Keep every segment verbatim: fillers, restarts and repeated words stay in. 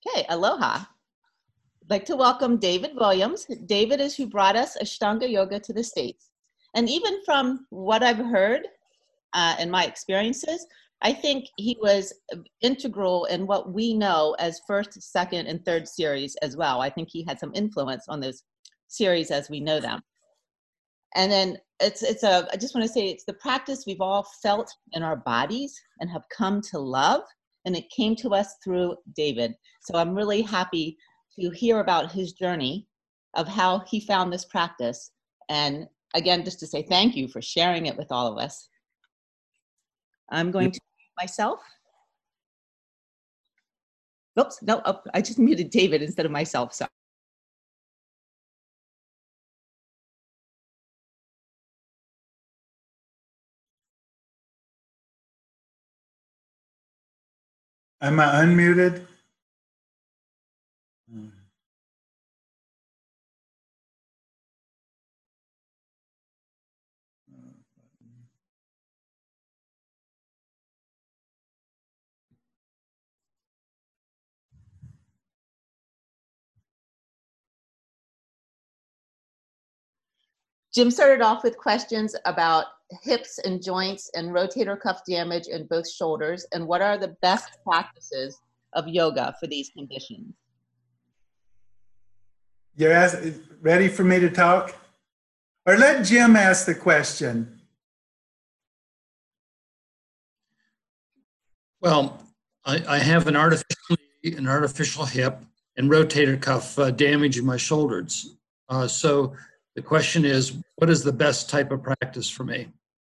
Okay, aloha. I'd like to welcome David Williams. David is who brought us Ashtanga Yoga to the States. And even from what I've heard uh, and my experiences, I think he was integral in what we know as first, second, and third series as well. I think he had some influence on those series as we know them. And then it's, it's a, I just want to say it's the practice we've all felt in our bodies and have come to love. And it came to us through David. So I'm really happy to hear about his journey of how he found this practice. And again, just to say thank you for sharing it with all of us. I'm going to mute myself. Oops, no, oh, I just muted David instead of myself, so. Am I unmuted? Jim started off with questions about hips and joints and rotator cuff damage in both shoulders, and what are the best practices of yoga for these conditions? You're ask, ready for me to talk? Or let Jim ask the question. Well, I, I have an artificial, an artificial hip and rotator cuff uh, damage in my shoulders. Uh, so the question is, what is the best type of practice for me?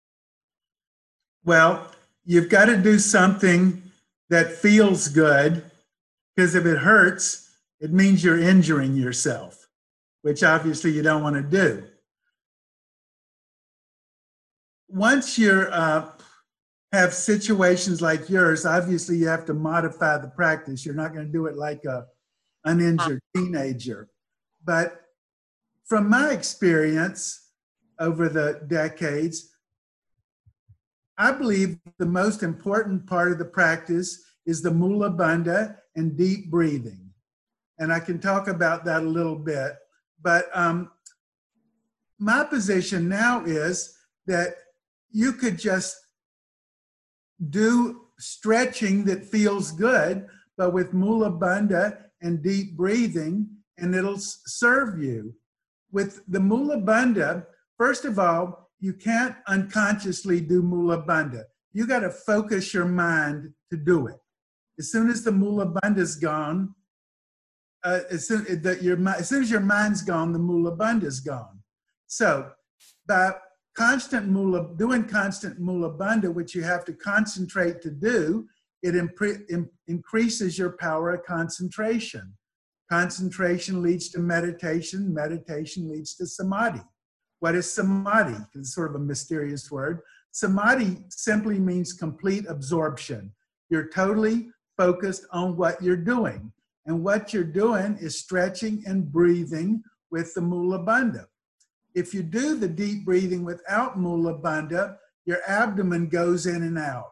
Well, you've got to do something that feels good, because if it hurts, it means you're injuring yourself, which obviously you don't want to do. Once you're uh, have situations like yours, obviously you have to modify the practice. You're not going to do it like a uninjured teenager. But from my experience over the decades, I believe the most important part of the practice is the Mula Bandha and deep breathing. And I can talk about that a little bit. But um, my position now is that you could just do stretching that feels good, but with Mula Bandha and deep breathing, and it'll serve you. With the Mula Bandha, first of all, you can't unconsciously do Mula Bandha. You got to focus your mind to do it. As soon as the Mula Bandha's gone, uh, as, soon, that your, as soon as your mind's gone, the Mula Bandha's gone. So by constant Mula, doing constant Mula Bandha, which you have to concentrate to do, it in, increases your power of concentration. Concentration leads to meditation. Meditation leads to samadhi. What is samadhi? It's sort of a mysterious word. Samadhi simply means complete absorption. You're totally focused on what you're doing. And what you're doing is stretching and breathing with the Mula Bandha. If you do the deep breathing without Mula Bandha, your abdomen goes in and out.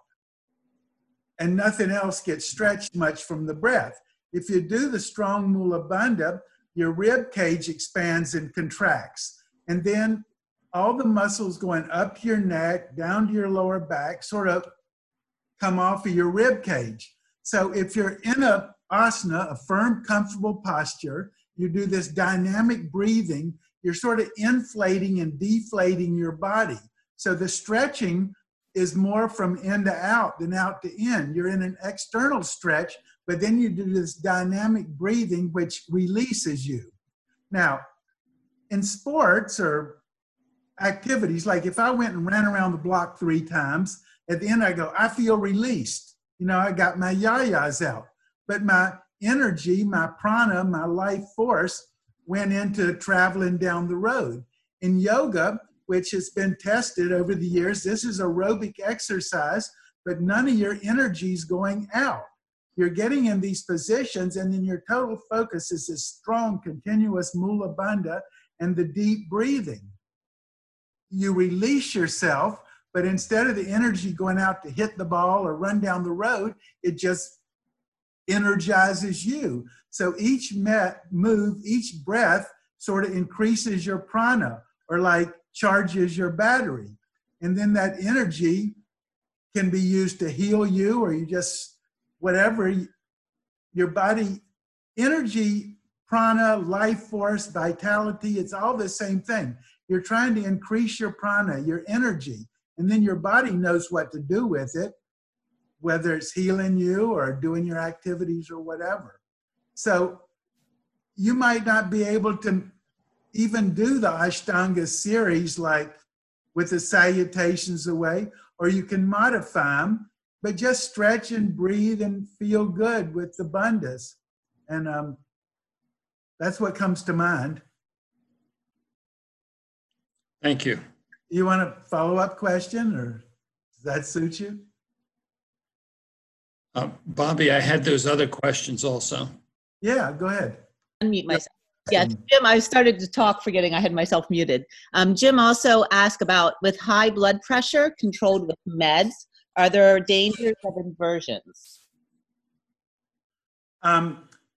And nothing else gets stretched much from the breath. If you do the strong Mula Bandha, your rib cage expands and contracts. And then all the muscles going up to your neck, down to your lower back, sort of come off of your rib cage. So if you're in a asana, a firm, comfortable posture, you do this dynamic breathing, you're sort of inflating and deflating your body. So the stretching is more from in to out than out to in. You're in an external stretch, but then you do this dynamic breathing, which releases you. Now, in sports or activities, like if I went and ran around the block three times, at the end I go, I feel released. You know, I got my yayas out. But my energy, my prana, my life force went into traveling down the road. In yoga, which has been tested over the years, this is aerobic exercise, but none of your energy is going out. You're getting in these positions, and then your total focus is this strong, continuous Mula Bandha and the deep breathing. You release yourself, but instead of the energy going out to hit the ball or run down the road, it just energizes you. So each met move, each breath sort of increases your prana, or like charges your battery. And then that energy can be used to heal you, or you just, whatever, your body, energy, prana, life force, vitality, it's all the same thing. You're trying to increase your prana, your energy, and then your body knows what to do with it, whether it's healing you or doing your activities or whatever. So you might not be able to even do the Ashtanga series like with the salutations away, or you can modify them, but just stretch and breathe and feel good with the bandhas. And um, that's what comes to mind. Thank you. You want a follow-up question, or does that suit you? Uh, Bobby, I had those other questions also. Yeah, go ahead. Unmute myself. Yes, Jim, I started to talk forgetting I had myself muted. Um, Jim also asked about, with high blood pressure controlled with meds, are there dangers of inversions? Um,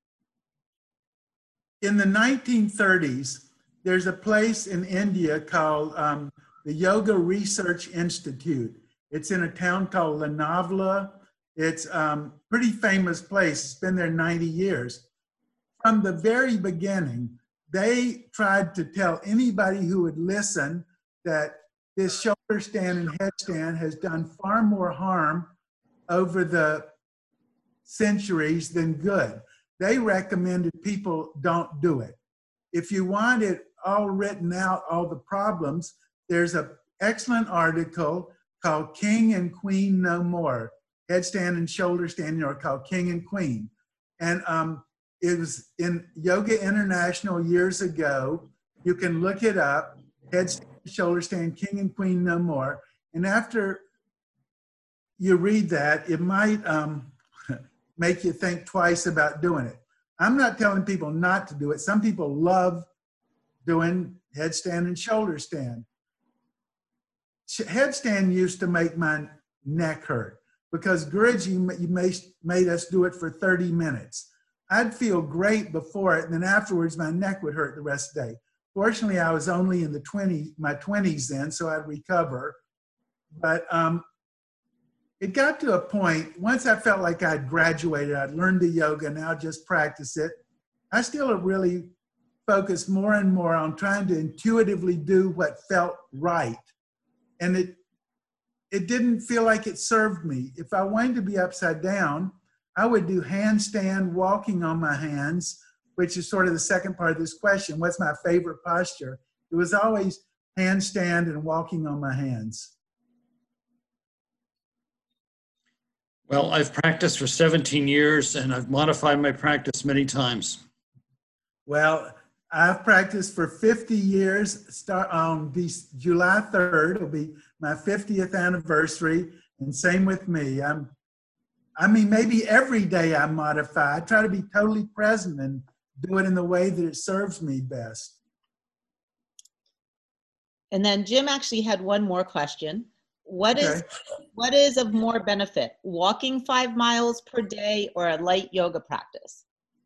in the nineteen thirties, there's a place in India called um, the Yoga Research Institute. It's in a town called Lonavala. It's a um, pretty famous place. It's been there ninety years. From the very beginning, they tried to tell anybody who would listen that this shoulder stand and headstand has done far more harm over the centuries than good. They recommended people don't do it. If you want it all written out, all the problems, there's an excellent article called King and Queen No More. Headstand and shoulder stand are called King and Queen. And um, it was in Yoga International years ago. You can look it up, headstand, shoulder stand, King and Queen No More. And after you read that, it might um, make you think twice about doing it. I'm not telling people not to do it. Some people love doing headstand and shoulder stand. Headstand used to make my neck hurt because Guruji you made us do it for thirty minutes. I'd feel great before it, and then afterwards my neck would hurt the rest of the day. Fortunately, I was only in the twenties, my twenties then, so I'd recover. But um, it got to a point, once I felt like I'd graduated, I'd learned the yoga, now I'd just practice it. I still really focused more and more on trying to intuitively do what felt right. And it, it didn't feel like it served me. If I wanted to be upside down, I would do handstand, walking on my hands, which is sort of the second part of this question. What's my favorite posture? It was always handstand and walking on my hands. Well, I've practiced for seventeen years and I've modified my practice many times. Well, I've practiced for fifty years. Start on this July third, it'll be my fiftieth anniversary, and same with me. I'm I mean, maybe every day I modify. I try to be totally present and do it in the way that it serves me best. And then Jim actually had one more question. What is, Okay. what is of more benefit, walking five miles per day or a light yoga practice?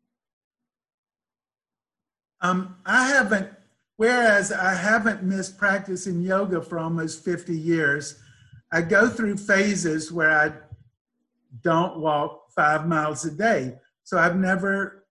Um, I haven't, whereas I haven't missed practicing yoga for almost fifty years, I go through phases where I don't walk five miles a day. So I've never,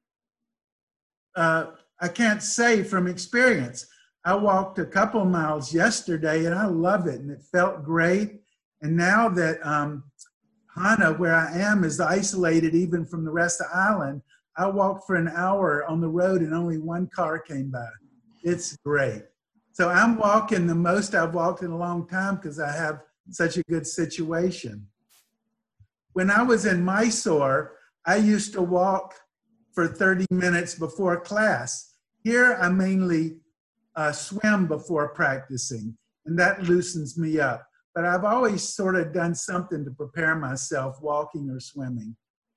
uh, I can't say from experience. I walked a couple miles yesterday and I love it and it felt great. And now that um, Hana, where I am, is isolated even from the rest of the island, I walked for an hour on the road and only one car came by. It's great. So I'm walking the most I've walked in a long time because I have such a good situation. When I was in Mysore, I used to walk for thirty minutes before class. Here, I mainly uh, swim before practicing, and that loosens me up. But I've always sort of done something to prepare myself, walking or swimming.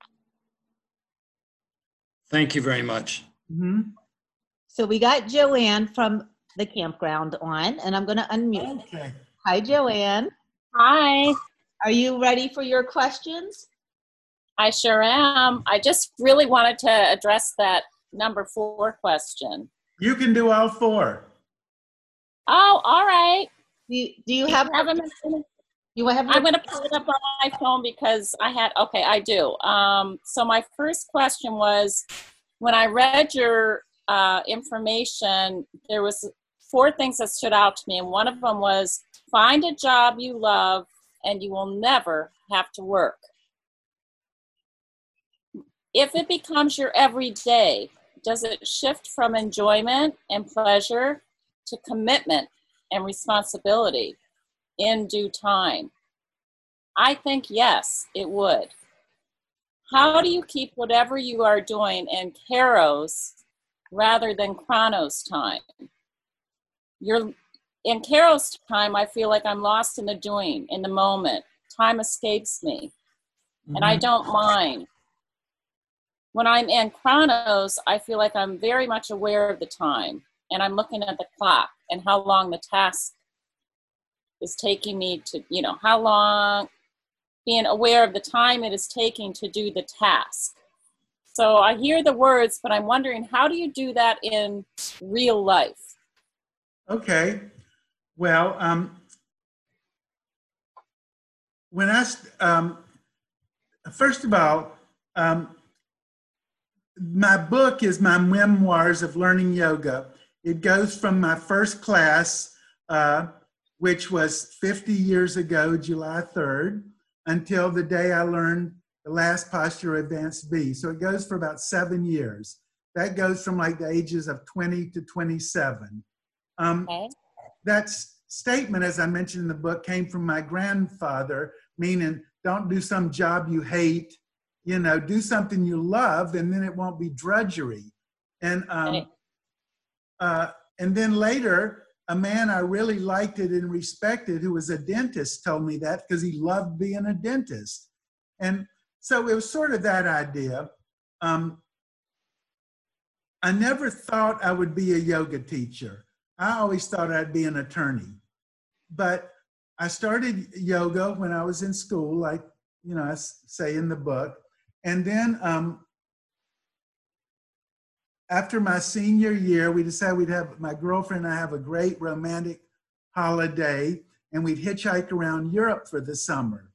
Thank you very much. Mm-hmm. So we got Joanne from the campground on, and I'm going to unmute. Okay. Hi, Joanne. Hi. Are you ready for your questions? I sure am. I just really wanted to address that number four question. You can do all four. Oh, all right. Do you, do you have, have them? you have I'm going to pull it up on my phone because I had, okay, I do. Um, so my first question was, when I read your uh, information, there was four things that stood out to me. And one of them was, find a job you love and you will never have to work. If it becomes your everyday, does it shift from enjoyment and pleasure to commitment and responsibility in due time? I think yes, it would. How do you keep whatever you are doing in Kairos rather than Chronos time? You're, in Kairos time, I feel like I'm lost in the doing, in the moment. Time escapes me, and I don't mind. When I'm in Chronos, I feel like I'm very much aware of the time, and I'm looking at the clock and how long the task is taking me to, you know, how long, being aware of the time it is taking to do the task. So I hear the words, but I'm wondering, how do you do that in real life? Okay. Well, um, when I, um, first of all, um, my book is my memoirs of learning yoga. It goes from my first class, uh, which was fifty years ago, July third, until the day I learned the last posture advanced B. So it goes for about seven years. That goes from like the ages of twenty to twenty-seven. Um, Okay. that statement, as I mentioned in the book, came from my grandfather, meaning don't do some job you hate, you know, do something you love, and then it won't be drudgery. And um, Okay. uh, and then later, a man I really liked it and respected, who was a dentist, told me that because he loved being a dentist. And so it was sort of that idea. Um, I never thought I would be a yoga teacher. I always thought I'd be an attorney. But I started yoga when I was in school, like, you know, I say in the book. And then um, after my senior year, we decided we'd have, my girlfriend and I have a great romantic holiday, and we'd hitchhike around Europe for the summer.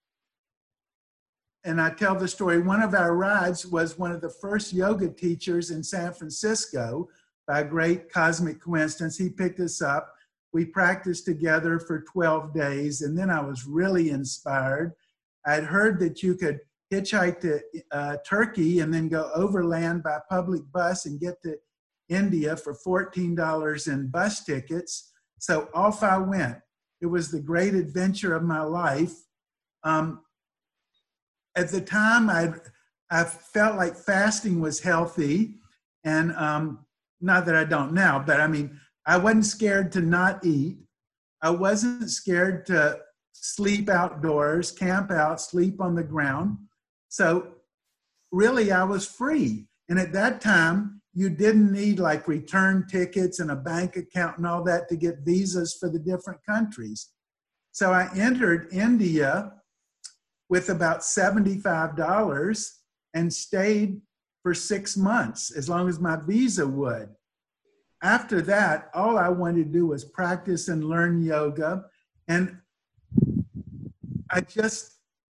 And I tell the story, one of our rides was one of the first yoga teachers in San Francisco. By a great cosmic coincidence, he picked us up. We practiced together for twelve days, and then I was really inspired. I'd heard that you could hitchhike to uh, Turkey and then go overland by public bus and get to India for fourteen dollars in bus tickets. So off I went. It was the great adventure of my life. Um, at the time, I I felt like fasting was healthy, and um, not that I don't now, but I mean, I wasn't scared to not eat. I wasn't scared to sleep outdoors, camp out, sleep on the ground. So really, I was free. And at that time, you didn't need like return tickets and a bank account and all that to get visas for the different countries. So I entered India with about seventy-five dollars and stayed for six months, as long as my visa would. After that, all I wanted to do was practice and learn yoga. And I just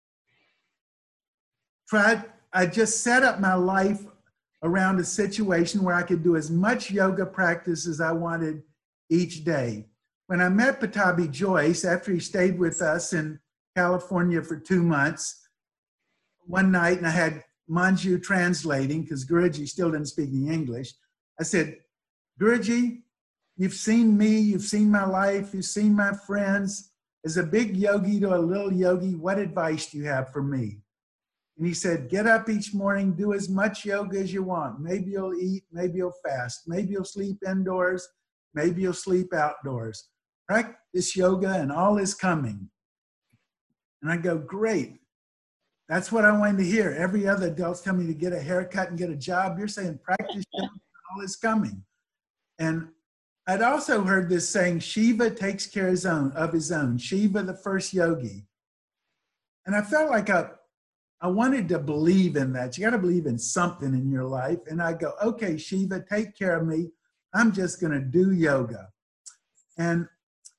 tried, I just set up my life around a situation where I could do as much yoga practice as I wanted each day. When I met Pattabhi Jois, after he stayed with us in California for two months, one night, and I had Manju translating because Guruji still didn't speak any English. I said, Guruji, you've seen me, you've seen my life, you've seen my friends. As a big yogi to a little yogi, what advice do you have for me? And he said, get up each morning, do as much yoga as you want. Maybe you'll eat, maybe you'll fast, maybe you'll sleep indoors, maybe you'll sleep outdoors. Practice yoga and all is coming. And I go, great. That's what I wanted to hear. Every other adult's telling me to get a haircut and get a job. You're saying practice yoga and all is coming. And I'd also heard this saying, Shiva takes care of his own, of his own. Shiva, the first yogi. And I felt like a I wanted to believe in that. You got to believe in something in your life. And I go, okay, Shiva, take care of me. I'm just going to do yoga. And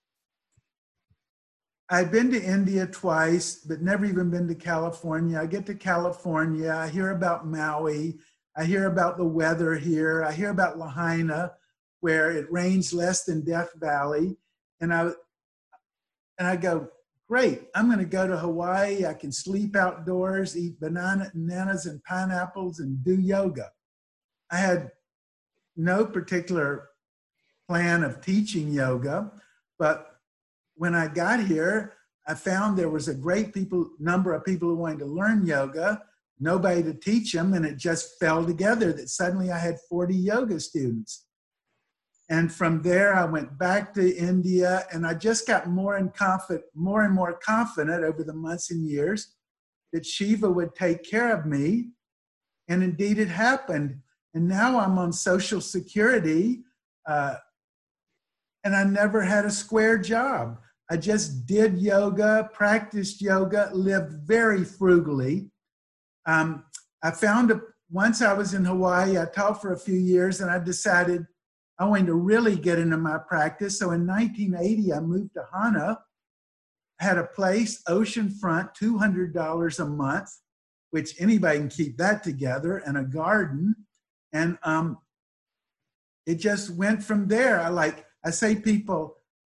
I've been to India twice, but never even been to California. I get to California, I hear about Maui, I hear about the weather here, I hear about Lahaina, where it rains less than Death Valley. And I, and I go, great, I'm gonna go to Hawaii, I can sleep outdoors, eat banana, bananas and pineapples and do yoga. I had no particular plan of teaching yoga, but when I got here, I found there was a great people, number of people who wanted to learn yoga, nobody to teach them, and it just fell together that suddenly I had forty yoga students. And from there, I went back to India, and I just got more and confident, more and more confident over the months and years that Shiva would take care of me. And indeed, it happened. And now I'm on Social Security, uh, and I never had a square job. I just did yoga, practiced yoga, lived very frugally. Um, I found, a, once I was in Hawaii, I taught for a few years, and I decided I wanted to really get into my practice. So in nineteen eighty, I moved to Hana, had a place, oceanfront, two hundred dollars a month, which anybody can keep that together, and a garden. And um, it just went from there. I like, I say people,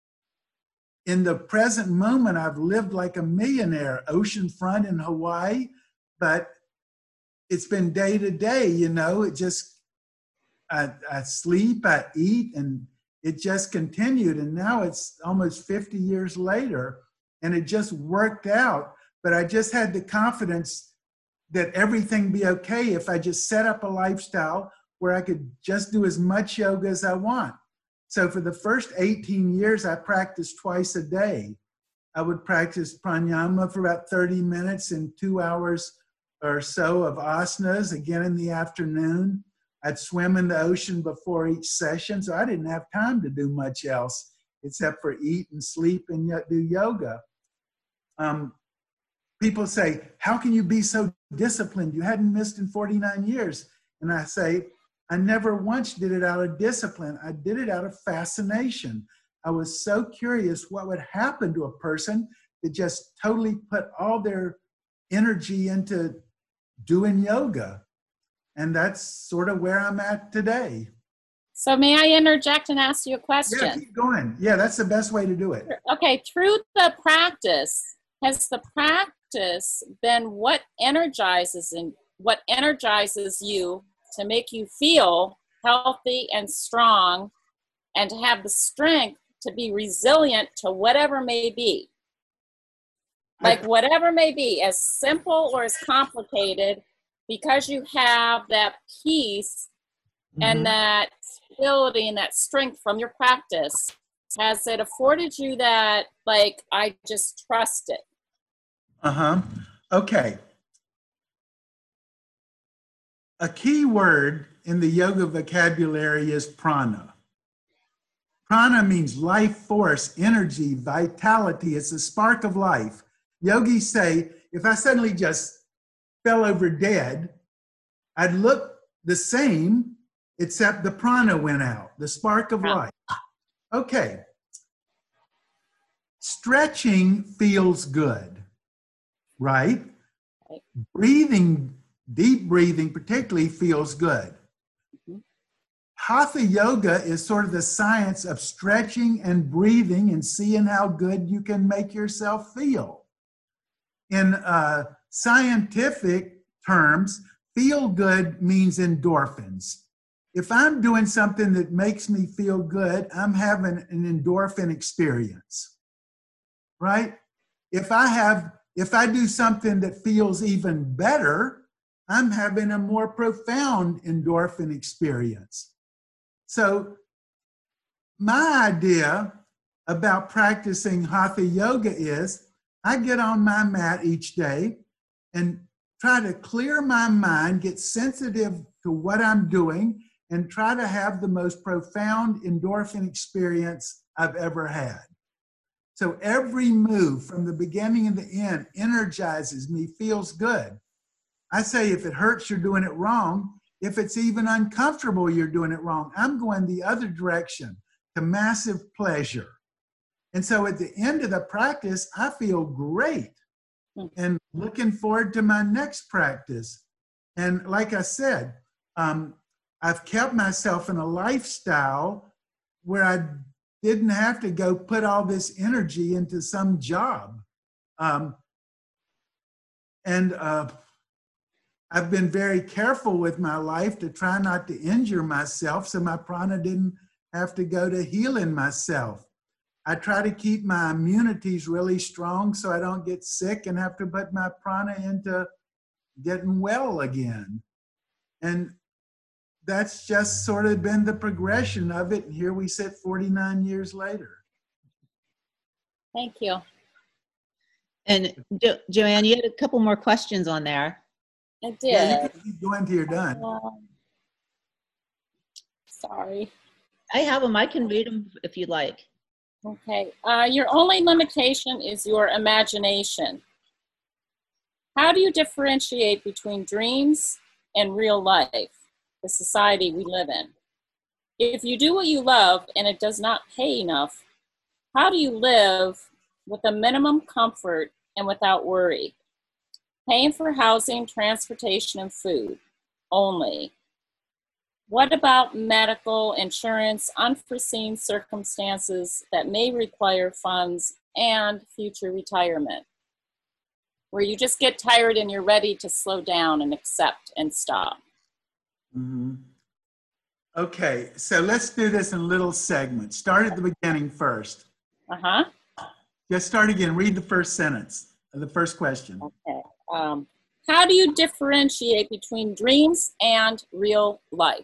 in the present moment, I've lived like a millionaire, oceanfront in Hawaii, but it's been day to day, you know, it just, I, I sleep, I eat, and it just continued. And now it's almost fifty years later, and it just worked out. But I just had the confidence that everything be okay if I just set up a lifestyle where I could just do as much yoga as I want. So for the first eighteen years, I practiced twice a day. I would practice pranayama for about thirty minutes and two hours or so of asanas, again in the afternoon. I'd swim in the ocean before each session, so I didn't have time to do much else except for eat and sleep and do yoga. Um, people say, how can you be so disciplined? You hadn't missed in forty-nine years. And I say, I never once did it out of discipline. I did it out of fascination. I was so curious what would happen to a person that just totally put all their energy into doing yoga. And that's sort of where I'm at today. So may I interject and ask you a question? Yeah, keep going. Yeah, that's the best way to do it. Okay, through the practice, has the practice been what energizes and what energizes you to make you feel healthy and strong and to have the strength to be resilient to whatever may be? Like whatever may be, as simple or as complicated, because you have that peace mm-hmm. and that stability and that strength from your practice, has it afforded you that, like, I just trust it? Uh-huh. Okay. A key word in the yoga vocabulary is prana. Prana means life force, energy, vitality. It's a spark of life. Yogis say, if I suddenly just fell over dead, I'd look the same, except the prana went out, the spark of life. Okay. Stretching feels good, right? Breathing, deep breathing particularly, feels good. Hatha yoga is sort of the science of stretching and breathing and seeing how good you can make yourself feel. In uh, scientific terms, feel good means endorphins. If I'm doing something that makes me feel good, I'm having an endorphin experience, right? If I have, if I do something that feels even better, I'm having a more profound endorphin experience. So my idea about practicing Hatha yoga is I get on my mat each day and try to clear my mind, get sensitive to what I'm doing, and try to have the most profound endorphin experience I've ever had. So every move from the beginning and the end energizes me, feels good. I say if it hurts, you're doing it wrong. If it's even uncomfortable, you're doing it wrong. I'm going the other direction to massive pleasure. And so at the end of the practice, I feel great and looking forward to my next practice. And like I said, um, I've kept myself in a lifestyle where I didn't have to go put all this energy into some job. Um, and uh, I've been very careful with my life to try not to injure myself, so my prana didn't have to go to healing myself. I try to keep my immunities really strong so I don't get sick and have to put my prana into getting well again. And that's just sort of been the progression of it. And here we sit forty-nine years later. Thank you. And jo Joanne, you had a couple more questions on there. I did. Yeah, you can keep going till you're done. Um, sorry. I have them. I can read them if you'd like. Okay. Uh, your only limitation is your imagination. How do you differentiate between dreams and real life, the society we live in? If you do what you love and it does not pay enough, how do you live with a minimum comfort and without worry? Paying for housing, transportation, and food only. What about medical, insurance, unforeseen circumstances that may require funds and future retirement? Where you just get tired and you're ready to slow down and accept and stop. Mm-hmm. Okay, so let's do this in little segments. Start at the beginning first. Uh-huh. Just start again. Read the first sentence, the first question. Okay. Um, how do you differentiate between dreams and real life?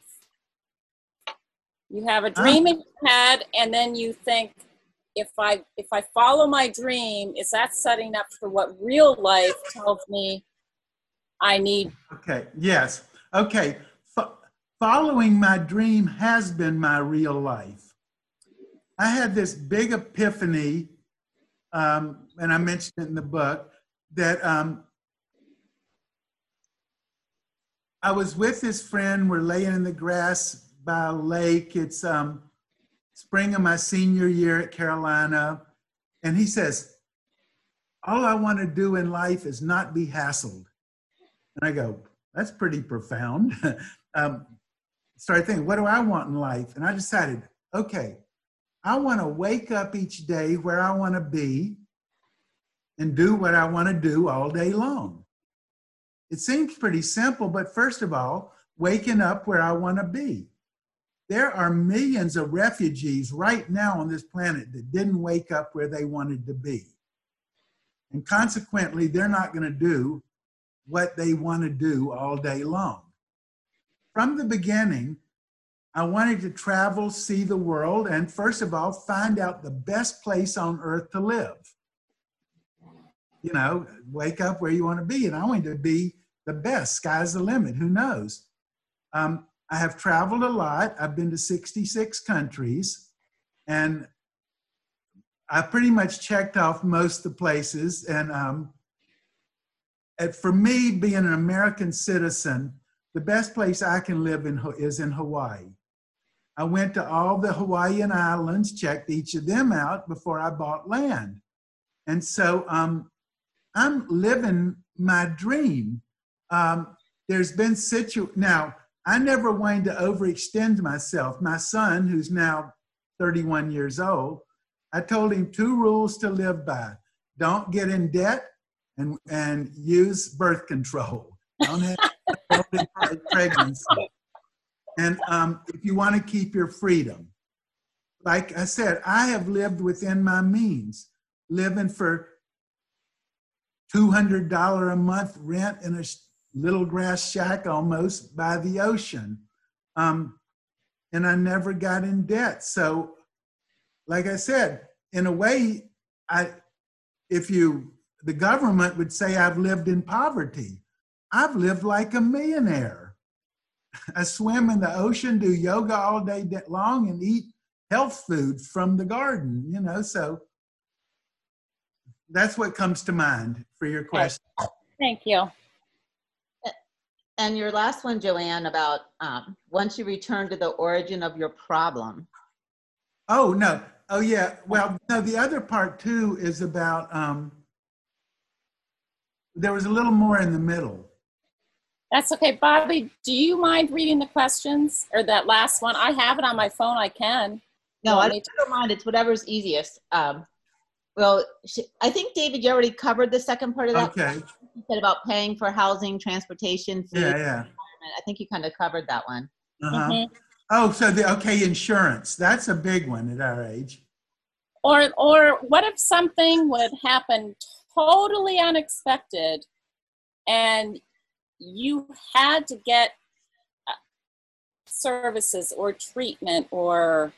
You have a dream in your head, and then you think, if I if I follow my dream, is that setting up for what real life tells me I need? Okay, yes. Okay, Fo- following my dream has been my real life. I had this big epiphany, um, and I mentioned it in the book, that um, I was with this friend, we're laying in the grass by a lake. It's um, spring of my senior year at Carolina. And he says, all I want to do in life is not be hassled. And I go, that's pretty profound. um, started thinking, what do I want in life? And I decided, okay, I want to wake up each day where I want to be and do what I want to do all day long. It seems pretty simple, but first of all, waking up where I want to be. There are millions of refugees right now on this planet that didn't wake up where they wanted to be. And consequently, they're not going to do what they want to do all day long. From the beginning, I wanted to travel, see the world, and first of all, find out the best place on earth to live. You know, wake up where you want to be. And I wanted to be the best. Sky's the limit. Who knows? Um, I have traveled a lot. I've been to sixty-six countries, and I pretty much checked off most of the places. And um, and for me, being an American citizen, the best place I can live in is in Hawaii. I went to all the Hawaiian islands, checked each of them out before I bought land. And so um, I'm living my dream. Um, there's been situ now, I never wanted to overextend myself. My son, who's now thirty-one years old, I told him two rules to live by. Don't get in debt and, and use birth control. Don't have pregnancy. And um, if you want to keep your freedom. Like I said, I have lived within my means, living for two hundred dollars a month rent in a little grass shack almost by the ocean. Um, and I never got in debt. So, like I said, in a way, I, if you, the government would say I've lived in poverty. I've lived like a millionaire. I swim in the ocean, do yoga all day long, and eat health food from the garden, you know, so that's what comes to mind for your question. Thank you. And your last one, Joanne, about um, once you return to the origin of your problem. Oh, no. Oh, yeah. Well, no, the other part too is about, um, there was a little more in the middle. That's okay. Bobby, do you mind reading the questions or that last one? I have it on my phone. I can. No, Want I me don't, to- I don't mind. It's whatever's easiest. Um, well, sh- I think, David, you already covered the second part of that. Okay. You said about paying for housing, transportation, food. Yeah, yeah. I think you kind of covered that one. Uh-huh. Mhm. Oh, so the, okay, insurance. That's a big one at our age. Or, or what if something would happen totally unexpected and you had to get uh, services or treatment, or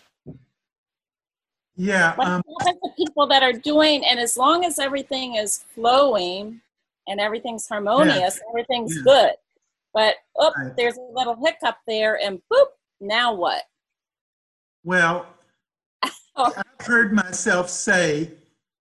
Yeah. what Um, happens to people that are doing, and as long as everything is flowing and everything's harmonious, everything's Yeah. good. But, oh, Right. there's a little hiccup there and boop, now what? well, Oh. I've heard myself say,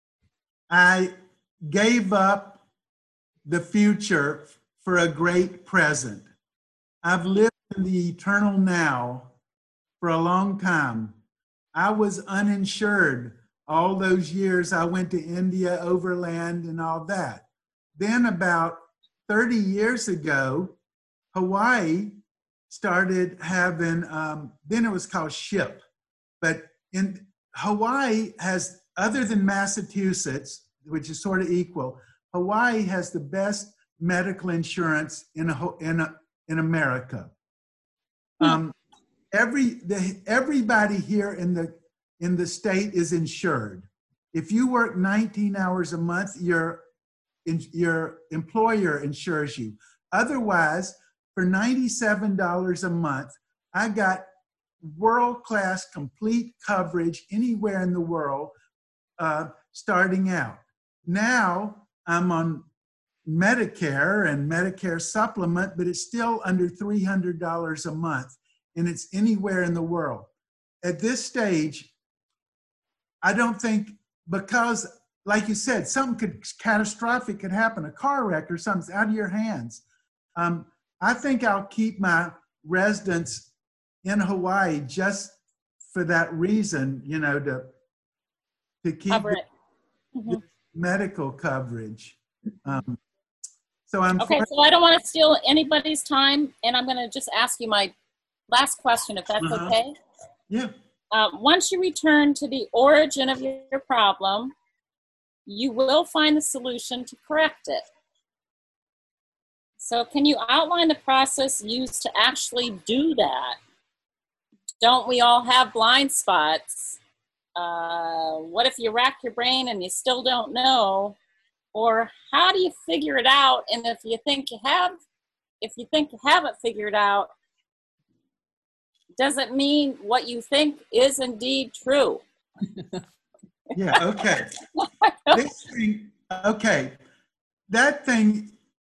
I gave up the future for a great present. I've lived in the eternal now for a long time. I was uninsured all those years. I went to India overland and all that. Then about thirty years ago, Hawaii started having, um, then it was called SHIP, but in Hawaii has, other than Massachusetts, which is sort of equal, Hawaii has the best medical insurance in a, in a, in America. Um, every the, everybody here in the in the state is insured. If you work nineteen hours a month, your in, your employer insures you. Otherwise, for ninety-seven dollars a month, I got world-class complete coverage anywhere in the world uh, starting out. Now I'm on Medicare and Medicare supplement, but it's still under three hundred dollars a month, and it's anywhere in the world. At this stage, I don't think, because like you said, something could catastrophic could happen, a car wreck or something's out of your hands. Um, I think I'll keep my residence in Hawaii just for that reason, you know, to to keep Cover the, it. Mhm. the medical coverage. Um, so I'm Okay, so I don't want to steal anybody's time, and I'm going to just ask you my last question, if that's Uh-huh. okay. yeah. Um, once you return to the origin of your, your problem, you will find the solution to correct it. So can you outline the process used to actually do that? Don't we all have blind spots? Uh, what if you rack your brain and you still don't know? Or how do you figure it out? And if you think you have, if you think you haven't figured out, does it mean what you think is indeed true? Yeah, okay. This thing, okay. That thing,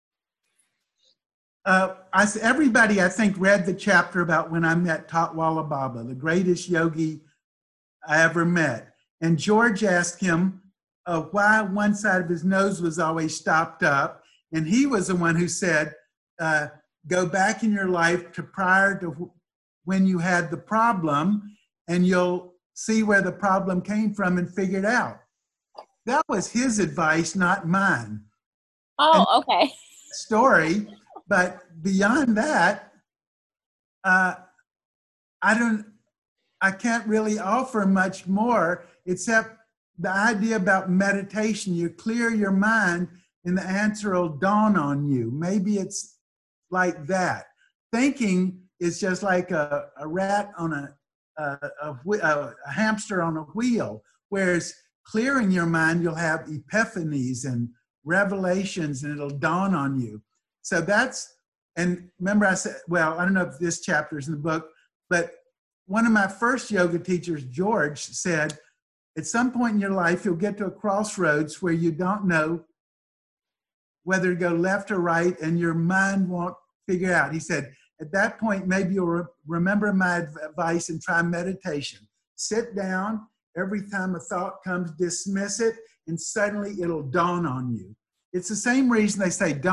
uh, I, everybody, I think, read the chapter about when I met Tatwala Baba, the greatest yogi I ever met. And George asked him uh, why one side of his nose was always stopped up. And he was the one who said, uh, go back in your life to prior to when you had the problem, and you'll see where the problem came from and figure it out. That was his advice, not mine. Oh, okay. Story, but beyond that, uh, I don't, I can't really offer much more except the idea about meditation. You clear your mind and the answer will dawn on you. Maybe it's like that. Thinking is just like a, a rat on a, a, a, a, a hamster on a wheel, whereas clearing your mind, you'll have epiphanies and revelations and it'll dawn on you. So that's, and remember I said, well, I don't know if this chapter is in the book, but one of my first yoga teachers, George, said, at some point in your life, you'll get to a crossroads where you don't know whether to go left or right and your mind won't figure out. He said, at that point, maybe you'll re- remember my advice and try meditation. Sit down. Every time a thought comes, dismiss it, and suddenly it'll dawn on you. It's the same reason they say don't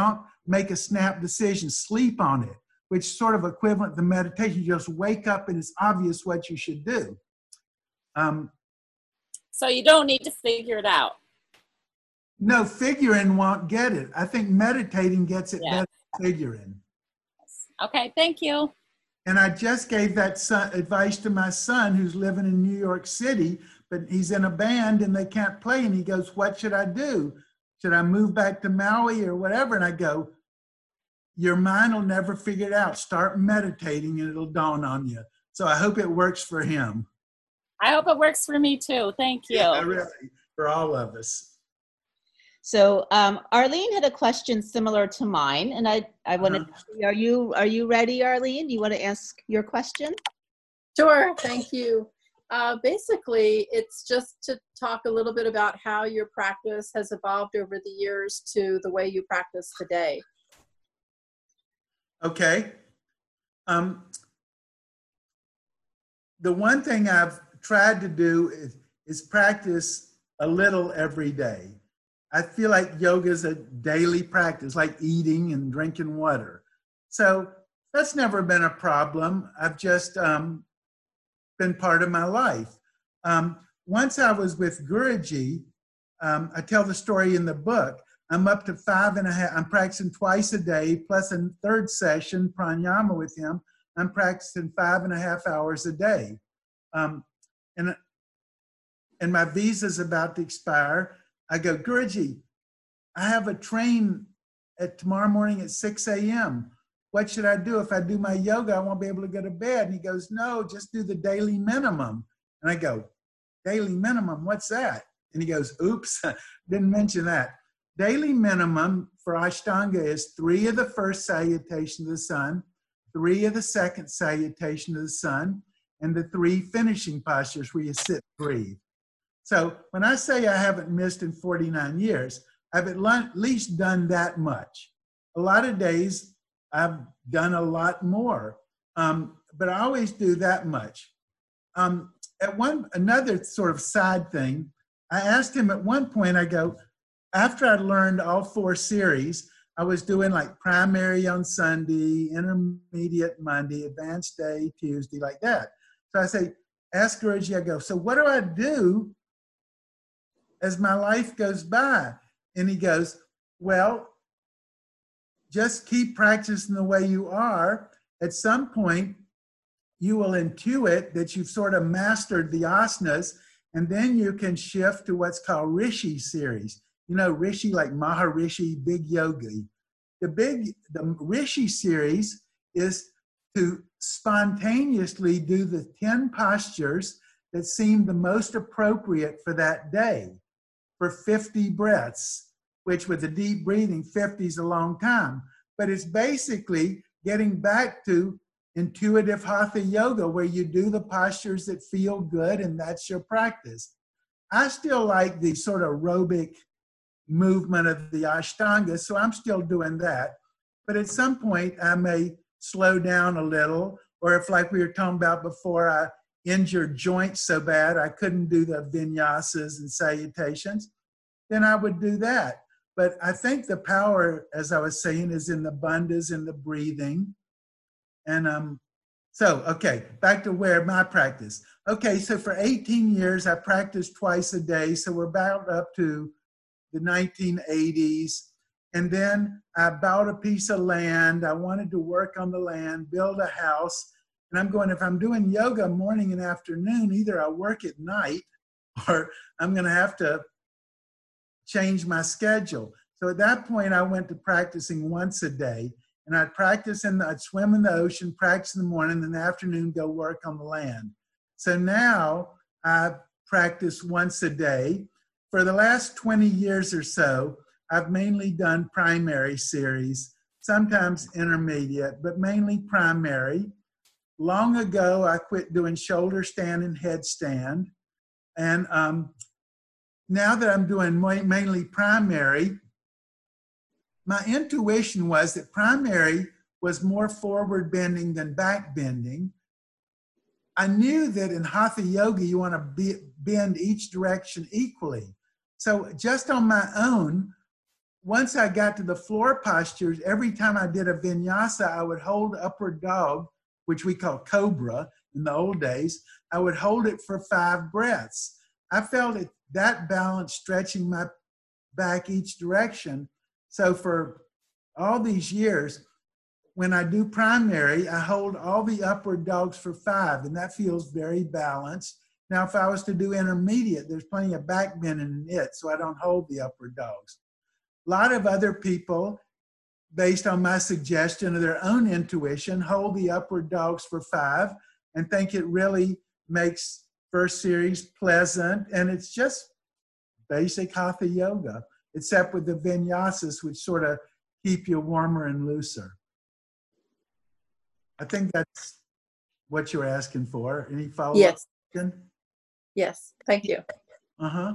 make a snap decision, sleep on it, which is sort of equivalent to meditation. You just wake up and it's obvious what you should do. Um, So you don't need to figure it out. no, figuring won't get it. I think meditating gets it Yeah. better than figuring. Okay, thank you. And I just gave that son, advice to my son who's living in New York City, but he's in a band and they can't play. And he goes, what should I do? Should I move back to Maui or whatever? And I go, your mind will never figure it out. Start meditating and it'll dawn on you. So I hope it works for him. I hope it works for me too. Thank you. Yeah, really, for all of us. So um, Arlene had a question similar to mine, and I, I wanted, Uh-huh. are you, are you ready, Arlene? Do you want to ask your question? Sure, thank you. Uh, basically, it's just to talk a little bit about how your practice has evolved over the years to the way you practice today. Okay. Um, the one thing I've tried to do is, is practice a little every day. I feel like yoga is a daily practice, like eating and drinking water. So that's never been a problem. I've just um, been part of my life. Um, once I was with Guruji, um, I tell the story in the book. I'm up to five and a half, I'm practicing twice a day, plus a third session, pranayama with him. I'm practicing five and a half hours a day. Um, and, and my visa's about to expire. I go, Guruji, I have a train at tomorrow morning at six a m What should I do? If I do my yoga, I won't be able to go to bed. And he goes, no, just do the daily minimum. And I go, daily minimum, what's that? And he goes, oops, didn't mention that. Daily minimum for Ashtanga is three of the first salutation to the sun, three of the second salutation to the sun, and the three finishing postures where you sit, breathe. So when I say I haven't missed in forty-nine years, I've at least done that much. A lot of days I've done a lot more, um, but I always do that much. Um, at one, another sort of side thing, I asked him at one point, I go, after I learned all four series, I was doing like primary on Sunday, intermediate Monday, advanced day, Tuesday, like that. So I say, ask Guruji, I go, so what do I do as my life goes by? And he goes, well, just keep practicing the way you are. At some point, you will intuit that you've sort of mastered the asanas, and then you can shift to what's called Rishi series. You know, Rishi, like Maharishi, big yogi. The big, the Rishi series is to spontaneously do the ten postures that seem the most appropriate for that day, for fifty breaths, which with the deep breathing, fifty is a long time. But it's basically getting back to intuitive hatha yoga, where you do the postures that feel good, and that's your practice. I still like the sort of aerobic movement of the Ashtanga, so I'm still doing that. But at some point, I may slow down a little, or if, like we were talking about before, I injured joints so bad I couldn't do the vinyasas and salutations, then I would do that. But I think the power, as I was saying, is in the bandhas and the breathing. And um, so, okay, back to where my practice. Okay, so for eighteen years, I practiced twice a day. So we're about up to the nineteen eighties. And then I bought a piece of land. I wanted to work on the land, build a house. And I'm going, if I'm doing yoga morning and afternoon, either I work at night or I'm going to have to change my schedule. So at that point, I went to practicing once a day. And I'd practice in the, I'd swim in the ocean, practice in the morning, and in the afternoon go work on the land. So now I practice once a day. For the last twenty years or so, I've mainly done primary series, sometimes intermediate, but mainly primary. Long ago, I quit doing shoulder stand and headstand. And um, now that I'm doing mainly primary, my intuition was that primary was more forward bending than back bending. I knew that in hatha yoga, you want to be, bend each direction equally. So just on my own, once I got to the floor postures, every time I did a vinyasa, I would hold upward dog, which we call cobra in the old days. I would hold it for five breaths. I felt it, that balance stretching my back each direction. So for all these years, when I do primary, I hold all the upward dogs for five, and that feels very balanced. Now, if I was to do intermediate, there's plenty of back bend in it, so I don't hold the upward dogs. A lot of other people, based on my suggestion of their own intuition, hold the upward dogs for five and think it really makes first series pleasant. And it's just basic hatha yoga, except with the vinyasas, which sort of keep you warmer and looser. I think that's what you're asking for. Any follow-up? Yes. question? Yes, thank you. Uh-huh.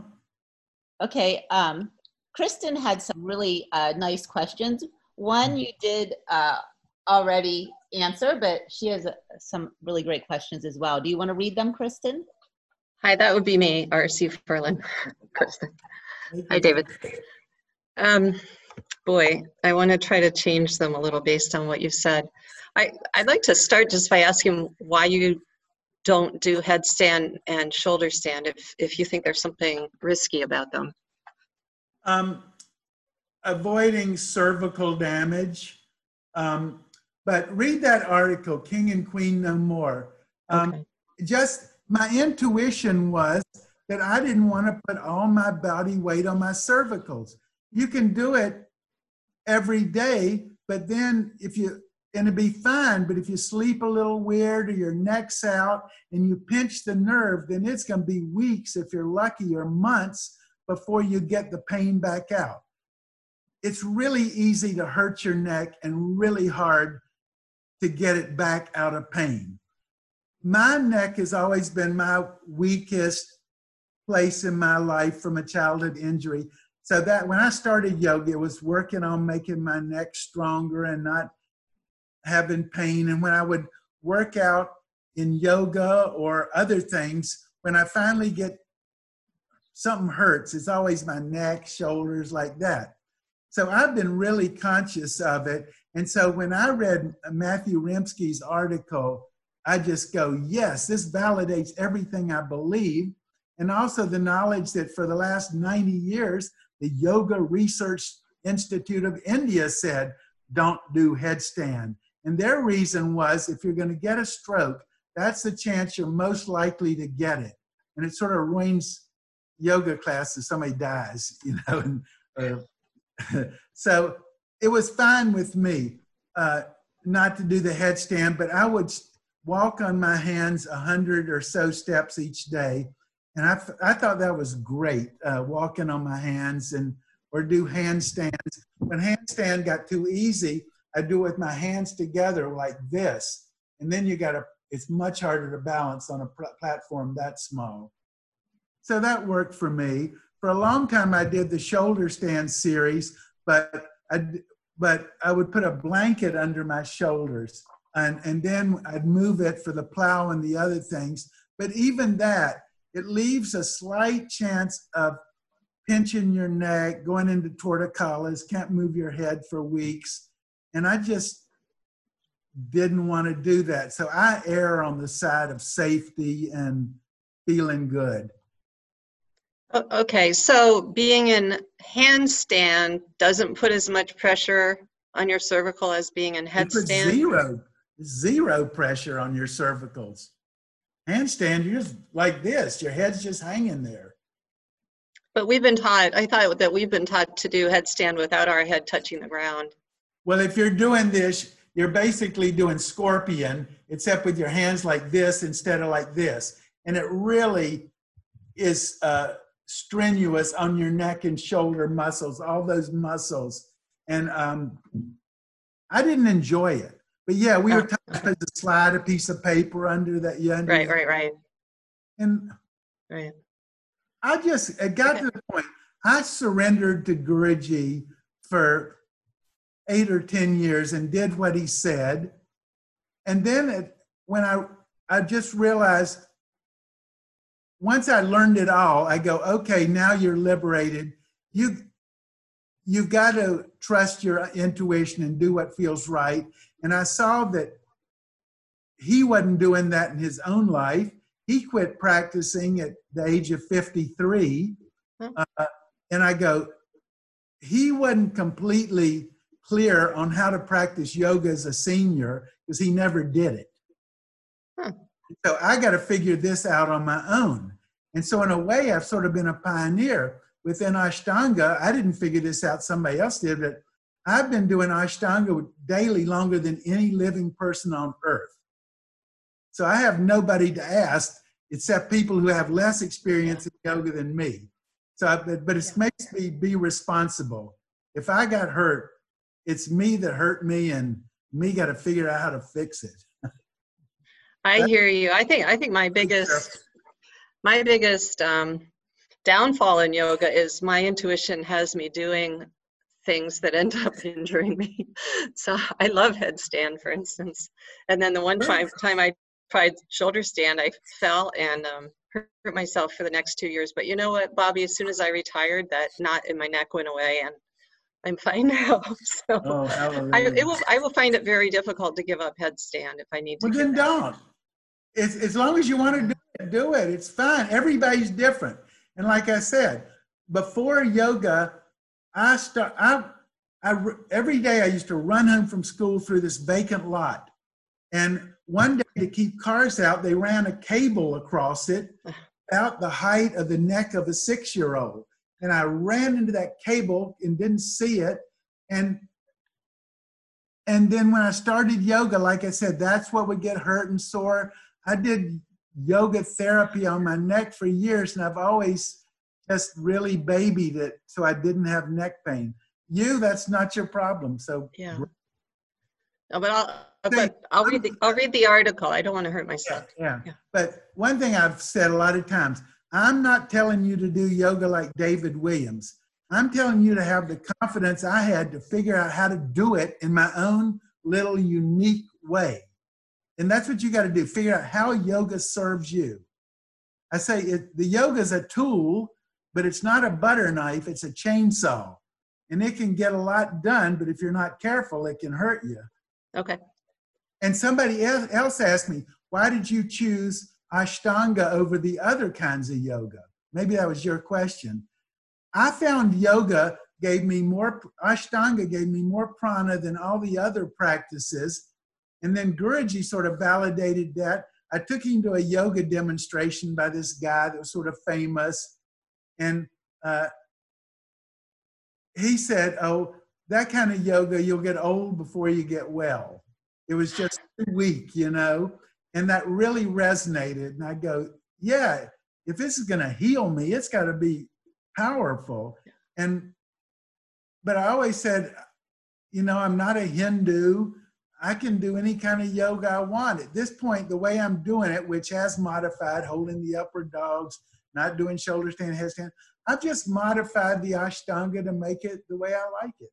Okay, um, Kristen had some really uh, nice questions. One you did uh, already answer, but she has uh, some really great questions as well. Do you want to read them, Kristen? Hi, that would be me, R C Ferlin. Kristen. Hi, David. Um, boy, I want to try to change them a little based on what you said. I, I'd like to start just by asking why you don't do headstand and shoulder stand if, if you think there's something risky about them. Um, avoiding cervical damage. Um, but read that article, King and Queen No More. Um, Okay. Just my intuition was that I didn't want to put all my body weight on my cervicals. You can do it every day, but then if you, and it'd be fine, but if you sleep a little weird or your neck's out and you pinch the nerve, then it's going to be weeks, if you're lucky, or months before you get the pain back out. It's really easy to hurt your neck and really hard to get it back out of pain. My neck has always been my weakest place in my life from a childhood injury. So that when I started yoga, it was working on making my neck stronger and not having pain. And when I would work out in yoga or other things, when I finally get something hurts, it's always my neck, shoulders, like that. So I've been really conscious of it. And so when I read Matthew Rimsky's article, I just go, yes, this validates everything I believe. And also the knowledge that for the last ninety years, the Yoga Research Institute of India said, don't do headstand. And their reason was, if you're going to get a stroke, that's the chance you're most likely to get it. And it sort of ruins yoga class if somebody dies, you know. And, or, so it was fine with me uh, not to do the headstand, but I would walk on my hands a hundred or so steps each day. And I, I thought that was great, uh, walking on my hands, and or do handstands. When handstand got too easy, I do it with my hands together like this. And then you got to, it's much harder to balance on a pl- platform that small. So that worked for me. For a long time, I did the shoulder stand series, but I, but I would put a blanket under my shoulders, and, and then I'd move it for the plow and the other things. But even that, it leaves a slight chance of pinching your neck, going into torticollis, can't move your head for weeks. And I just didn't want to do that. So I err on the side of safety and feeling good. Okay, so being in handstand doesn't put as much pressure on your cervical as being in It puts headstand? zero, zero pressure on your cervicals. Handstand, you're just like this. Your head's just hanging there. But we've been taught, I thought that we've been taught to do headstand without our head touching the ground. Well, if you're doing this, you're basically doing scorpion, except with your hands like this instead of like this. And it really is uh, strenuous on your neck and shoulder muscles, all those muscles. And um, I didn't enjoy it. But yeah, we were taught to slide a piece of paper under that. You under Right, right, right. And Right. I just, it got Okay. to the point, I surrendered to Guruji for eight or ten years and did what he said. And then it, when I, I just realized, once I learned it all, I go, okay, now you're liberated. You, you've got to trust your intuition and do what feels right. And I saw that he wasn't doing that in his own life. He quit practicing at the age of fifty-three. Uh, and I go, he wasn't completely clear on how to practice yoga as a senior because he never did it. Huh. So I got to figure this out on my own. And so in a way, I've sort of been a pioneer. Within Ashtanga, I didn't figure this out, somebody else did, but I've been doing Ashtanga daily longer than any living person on earth. So I have nobody to ask except people who have less experience in yoga than me. So, I, but, but it makes me be responsible. If I got hurt, it's me that hurt me, and me got to figure out how to fix it. I hear you. I think I think my biggest my biggest um, downfall in yoga is my intuition has me doing things that end up injuring me. So I love headstand, for instance. And then the one time time I tried shoulder stand, I fell and um, hurt myself for the next two years. But you know what, Bobby? As soon as I retired, that knot in my neck went away, and I'm fine now. So Oh, I, it will, I will find it very difficult to give up headstand if I need to. Well, then don't. It's, as long as you want to do it, do it. It's fine. Everybody's different. And like I said, before yoga, I start. I, I every day I used to run home from school through this vacant lot, and one day to keep cars out, they ran a cable across it, about the height of the neck of a six-year-old. And I ran into that cable and didn't see it. And and then when I started yoga, like I said, that's what would get hurt and sore. I did yoga therapy on my neck for years, and I've always just really babied it so I didn't have neck pain. You, that's not your problem. So yeah. No, but I'll but I'll read the I'll read the article. I don't want to hurt myself. Yeah, yeah. But one thing I've said a lot of times, I'm not telling you to do yoga like David Williams. I'm telling you to have the confidence I had to figure out how to do it in my own little unique way. And that's what you got to do. Figure out how yoga serves you. I say it, the yoga is a tool, but it's not a butter knife. It's a chainsaw. And it can get a lot done, but if you're not careful, it can hurt you. Okay. And somebody else asked me, why did you choose Ashtanga over the other kinds of yoga? Maybe that was your question. I found yoga gave me more, Ashtanga gave me more prana than all the other practices. And then Guruji sort of validated that. I took him to a yoga demonstration by this guy that was sort of famous. And uh, he said, oh, that kind of yoga, you'll get old before you get well. It was just too weak, you know? And that really resonated. And I go, yeah, if this is going to heal me, it's got to be powerful. And, but I always said, you know, I'm not a Hindu. I can do any kind of yoga I want. At this point, the way I'm doing it, which has modified, holding the upward dogs, not doing shoulder stand, headstand, I've just modified the Ashtanga to make it the way I like it.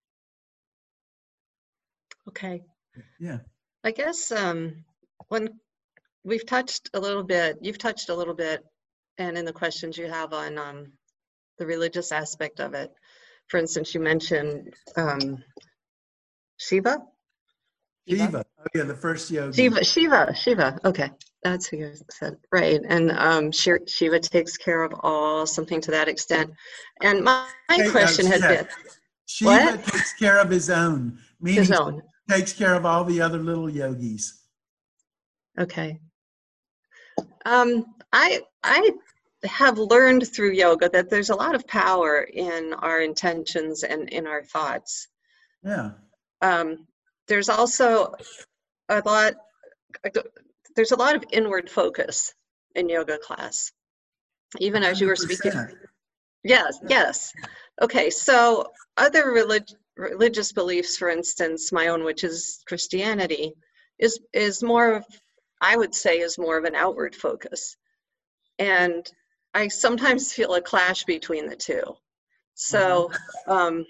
Okay. Yeah. I guess um, when we've touched a little bit, you've touched a little bit, and in the questions you have on um, the religious aspect of it. For instance, you mentioned um, Shiva? Shiva. Oh, yeah, the first yogi. Shiva, Shiva, Shiva. Okay, that's who you said. Right. And um, Shiva takes care of all, something to that extent. And my, my Hey, question uh, had yeah. been, Shiva what? takes care of his own, meaning His own. takes care of all the other little yogis. Okay. Um, I I have learned through yoga that there's a lot of power in our intentions and in our thoughts. Yeah. Um, there's also a lot. There's a lot of inward focus in yoga class, even as you were speaking. one hundred percent. Yes. Yes. Okay. So other relig- religious beliefs, for instance, my own, which is Christianity, is is more of, I would say, is more of an outward focus. And I sometimes feel a clash between the two. So um,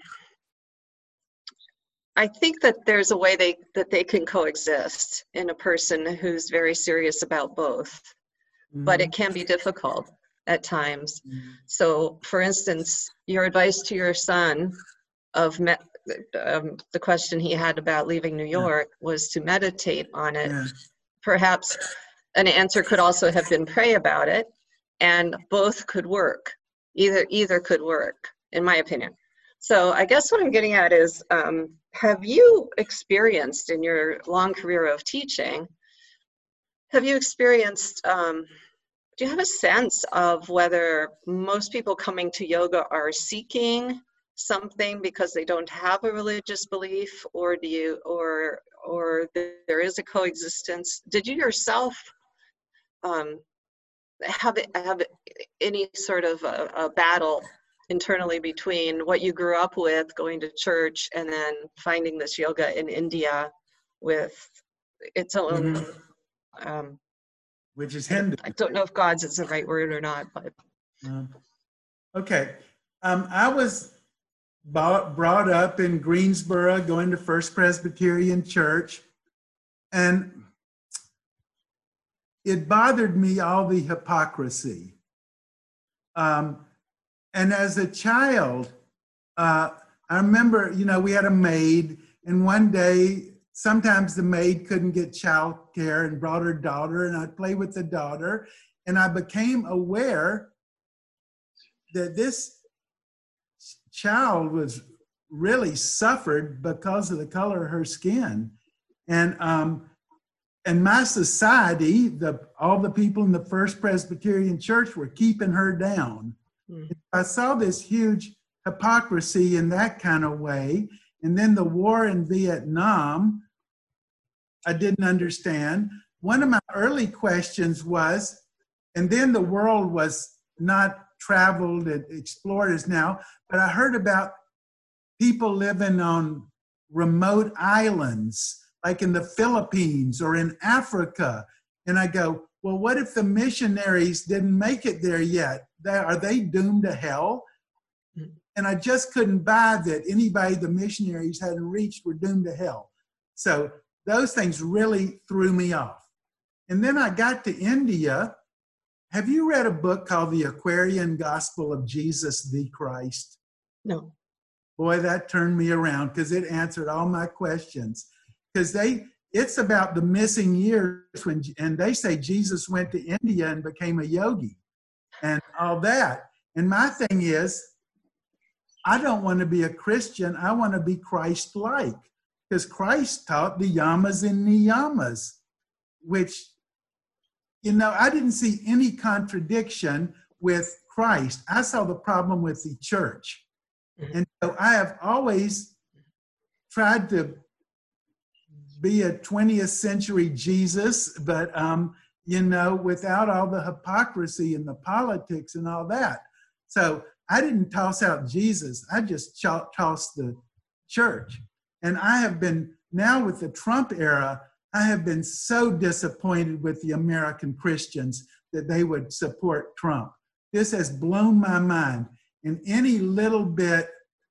I think that there's a way they that they can coexist in a person who's very serious about both, Mm-hmm. but it can be difficult at times. Mm-hmm. So for instance, your advice to your son of me, um, the question he had about leaving New York was to meditate on it. Yeah. Perhaps an answer could also have been pray about it, and both could work. Either either could work, in my opinion. So I guess what I'm getting at is, um, have you experienced in your long career of teaching, have you experienced, um, do you have a sense of whether most people coming to yoga are seeking something because they don't have a religious belief, or do you, or or there is a coexistence? Did you yourself um, have have any sort of a, a battle internally between what you grew up with, going to church, and then finding this yoga in India with its own, Mhm. um, Which is Hindu. I don't know if God's is the right word or not, but. Um, okay. Um, I was bought, brought up in Greensboro, going to First Presbyterian Church, and it bothered me, all the hypocrisy. Um, and as a child, uh, I remember, you know, we had a maid, and one day, sometimes the maid couldn't get child care and brought her daughter, and I'd play with the daughter, and I became aware that this child was really suffered because of the color of her skin. And um, and my society, the all the people in the First Presbyterian Church were keeping her down. Mm. I saw this huge hypocrisy in that kind of way. And then the war in Vietnam, I didn't understand. One of my early questions was, and then the world was not traveled and explored as now, but I heard about people living on remote islands, like in the Philippines or in Africa. And I go, well, what if the missionaries didn't make it there yet? Are they doomed to hell? And I just couldn't buy that anybody the missionaries hadn't reached were doomed to hell. So those things really threw me off. And then I got to India. Have you read a book called The Aquarian Gospel of Jesus the Christ? No. Boy, that turned me around because it answered all my questions. Because they, it's about the missing years when, and they say Jesus went to India and became a yogi and all that. And my thing is, I don't want to be a Christian. I want to be Christ-like, because Christ taught the yamas and niyamas, which, you know, I didn't see any contradiction with Christ. I saw the problem with the church. Mm-hmm. And so I have always tried to be a twentieth century Jesus, but, um, you know, without all the hypocrisy and the politics and all that. So I didn't toss out Jesus. I just ch- tossed the church. And I have been, now with the Trump era, I have been so disappointed with the American Christians that they would support Trump. This has blown my mind. And any little bit,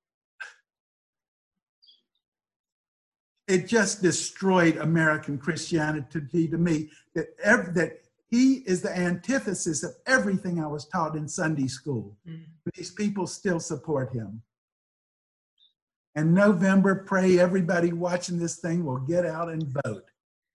it just destroyed American Christianity to me, that every, that he is the antithesis of everything I was taught in Sunday school. Mm. These people still support him. And November, pray everybody watching this thing will get out and vote.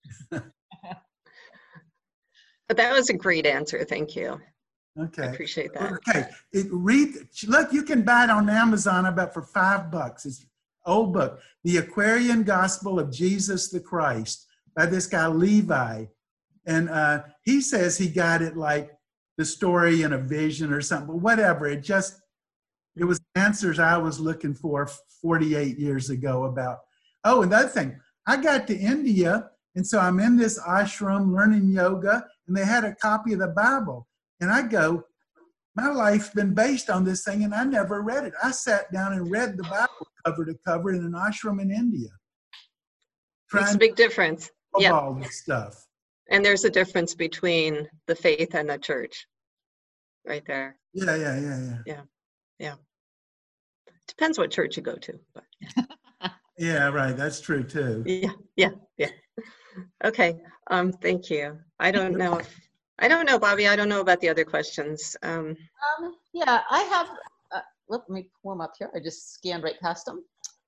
But that was a great answer. Thank you. Okay. I appreciate that. Okay. It, read, look, you can buy it on Amazon about for five bucks. It's an old book, The Aquarian Gospel of Jesus the Christ, by this guy Levi. And uh, he says he got it like the story in a vision or something, but whatever. It just, it was answers I was looking for forty-eight years ago about, oh, and the other thing, I got to India, and so I'm in this ashram learning yoga, and they had a copy of the Bible. And I go, my life's been based on this thing, and I never read it. I sat down and read the Bible cover to cover in an ashram in India. It's a big difference. Yeah. All this stuff. And there's a difference between the faith and the church right there. Yeah, yeah, yeah, yeah. Yeah, yeah. Depends what church you go to. But yeah. Yeah, right. That's true too. Yeah, yeah, yeah. Okay. Um, thank you. I don't know if, I don't know, Bobby. I don't know about the other questions. Um, um yeah, I have, uh, let me pull them up here. I just scanned right past them.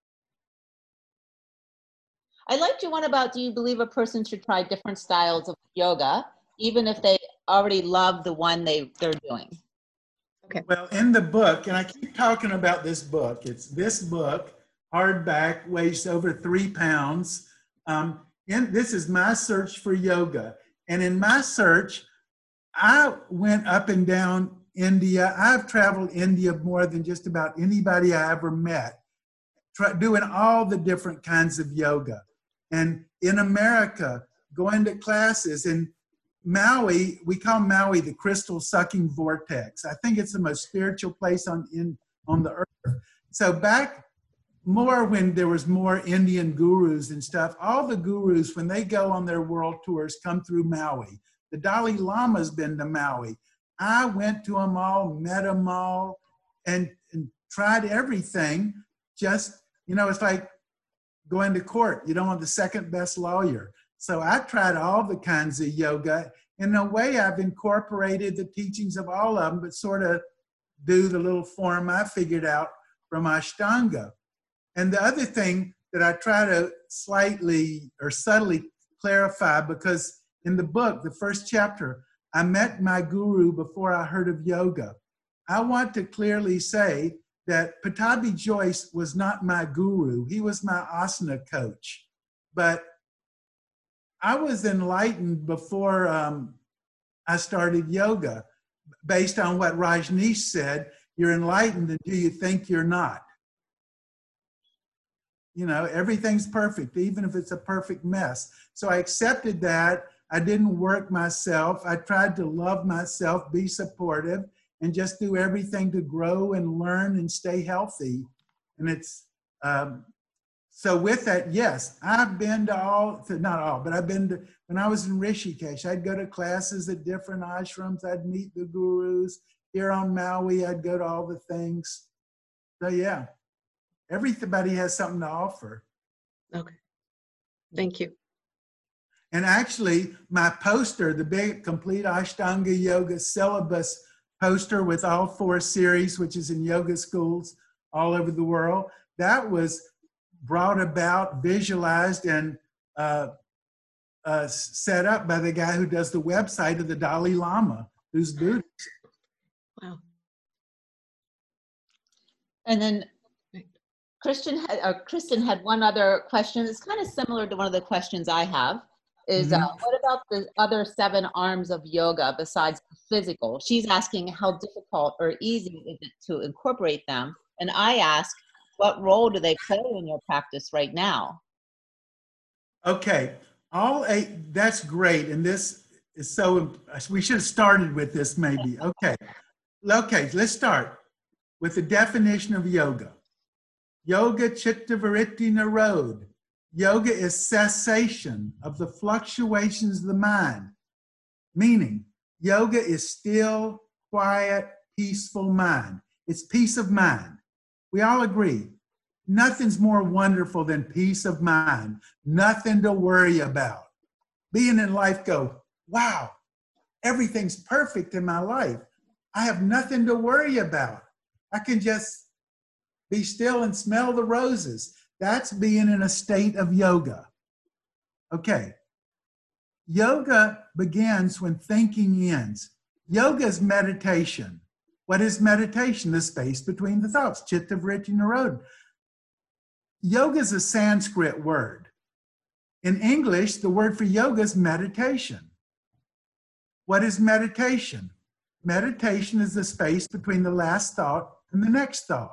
I liked your one about, do you believe a person should try different styles of yoga, even if they already love the one they, they're doing? Okay. Well, in the book, and I keep talking about this book, it's this book, hardback, weighs over three pounds. Um, and this is my search for yoga. And in my search, I went up and down India. I've traveled India more than just about anybody I ever met, try, doing all the different kinds of yoga. And in America, going to classes. In Maui, we call Maui the crystal sucking vortex. I think it's the most spiritual place on, in, on the earth. So back more when there was more Indian gurus and stuff, all the gurus, when they go on their world tours, come through Maui. The Dalai Lama's been to Maui. I went to them all, met them all, and, and tried everything. Just, you know, it's like going to court. You don't want the second best lawyer. So I tried all the kinds of yoga. In a way, I've incorporated the teachings of all of them, but sort of do the little form I figured out from Ashtanga. And the other thing that I try to slightly or subtly clarify, because in the book, the first chapter, I met my guru before I heard of yoga. I want to clearly say that Pattabhi Jois was not my guru. He was my asana coach. But I was enlightened before um, I started yoga, based on what Rajneesh said, you're enlightened until you think you're not. You know, everything's perfect, even if it's a perfect mess. So I accepted that. I didn't work myself. I tried to love myself, be supportive, and just do everything to grow and learn and stay healthy. And it's, um, so with that, yes, I've been to all, to, not all, but I've been to, when I was in Rishikesh, I'd go to classes at different ashrams. I'd meet the gurus. Here on Maui, I'd go to all the things. So yeah, everybody has something to offer. Okay. Thank you. And actually, my poster, the big complete Ashtanga Yoga syllabus poster with all four series, which is in yoga schools all over the world, that was brought about, visualized, and uh, uh, set up by the guy who does the website of the Dalai Lama, who's Buddhist. Wow. And then Christian had, or Kristen had one other question. It's kind of similar to one of the questions I have. Is Mhm. uh, what about the other seven arms of yoga besides the physical? She's asking how difficult or easy is it to incorporate them? And I ask, what role do they play in your practice right now? Okay, all eight, that's great. And this is so, we should have started with this maybe. Okay, okay, let's start with the definition of yoga. Yoga chitta vritti nirodha. Yoga is cessation of the fluctuations of the mind, meaning yoga is still, quiet, peaceful mind. It's peace of mind. We all agree. Nothing's more wonderful than peace of mind. Nothing to worry about. Being in life, go, wow, everything's perfect in my life. I have nothing to worry about. I can just be still and smell the roses. That's being in a state of yoga. Okay. Yoga begins when thinking ends. Yoga is meditation. What is meditation? The space between the thoughts. Chitta vritti nirodha. Yoga is a Sanskrit word. In English, the word for yoga is meditation. What is meditation? Meditation is the space between the last thought and the next thought.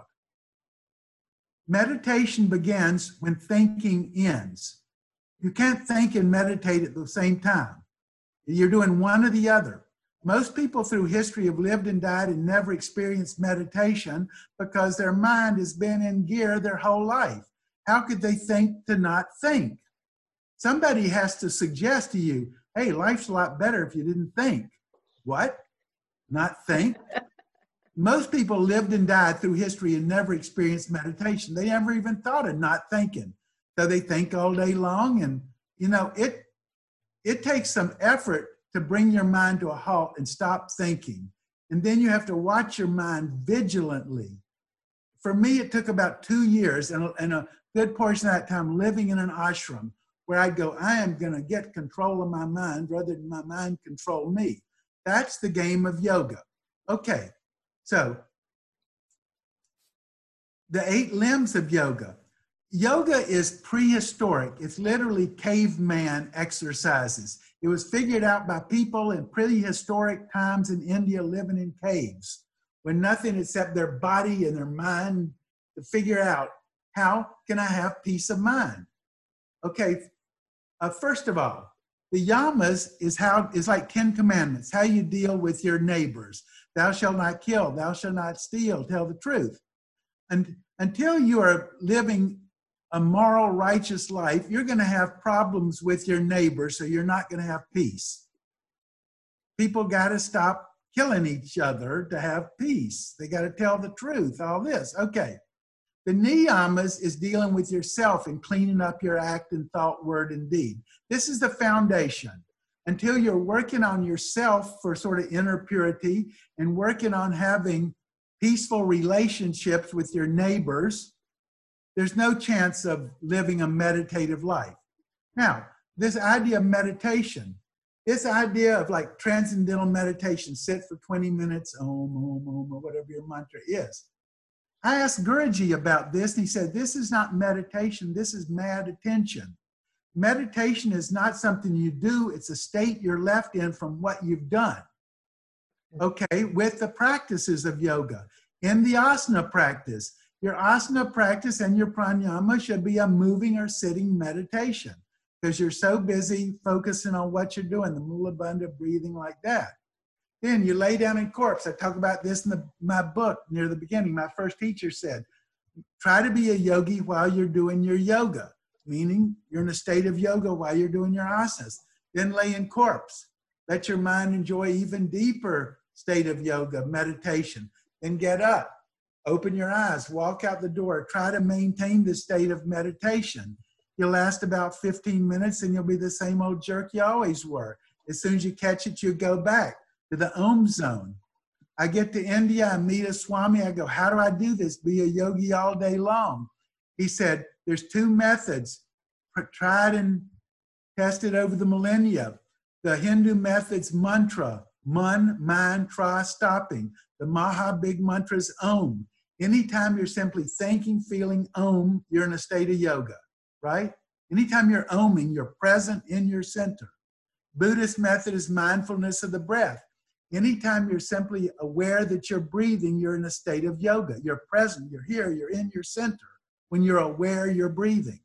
Meditation begins when thinking ends. You can't think and meditate at the same time. You're doing one or the other. Most people through history have lived and died and never experienced meditation because their mind has been in gear their whole life. How could they think to not think? Somebody has to suggest to you, hey, life's a lot better if you didn't think. What? Not think? Most people lived and died through history and never experienced meditation. They never even thought of not thinking. So they think all day long, and you know, it it takes some effort to bring your mind to a halt and stop thinking. And then you have to watch your mind vigilantly. for me, it took about two years and, and a good portion of that time living in an ashram where I'd go, I am going to get control of my mind rather than my mind control me. That's the game of yoga. Okay, so the eight limbs of yoga. Yoga is prehistoric. It's literally caveman exercises. It was figured out by people in prehistoric times in India living in caves when nothing except their body and their mind to figure out, how can I have peace of mind? Okay, uh, first of all, the yamas is how is like Ten Commandments, how you deal with your neighbors. Thou shalt not kill, thou shalt not steal, tell the truth. And until you are living a moral, righteous life, you're going to have problems with your neighbor, so you're not going to have peace. People got to stop killing each other to have peace. They got to tell the truth, all this. Okay. The niyamas is dealing with yourself and cleaning up your act and thought, word, and deed. This is the foundation. Until you're working on yourself for sort of inner purity and working on having peaceful relationships with your neighbors, there's no chance of living a meditative life. Now, this idea of meditation, this idea of like transcendental meditation, sit for twenty minutes, om, om, om, or whatever your mantra is. I asked Guruji about this, and he said, this is not meditation, this is mad attention. Meditation is not something you do, it's a state you're left in from what you've done. Okay, with the practices of yoga. In the asana practice, your asana practice and your pranayama should be a moving or sitting meditation because you're so busy focusing on what you're doing, the mula bandha breathing like that. Then you lay down in corpse. I talk about this in the, my book near the beginning. My first teacher said, try to be a yogi while you're doing your yoga, meaning you're in a state of yoga while you're doing your asanas. Then lay in corpse. Let your mind enjoy even deeper state of yoga, meditation. Then get up, open your eyes, walk out the door. Try to maintain the state of meditation. You'll last about fifteen minutes and you'll be the same old jerk you always were. As soon as you catch it, you go back to the Om zone. I get to India, I meet a Swami, I go, how do I do this? Be a yogi all day long. He said, there's two methods, tried and tested over the millennia. The Hindu method's mantra, man, mind, tra, stopping. The Maha big mantra's Om. Anytime you're simply thinking, feeling Om, you're in a state of yoga, right? Anytime you're Oming, you're present in your center. Buddhist method is mindfulness of the breath. Anytime you're simply aware that you're breathing, you're in a state of yoga. You're present, you're here, you're in your center when you're aware you're breathing.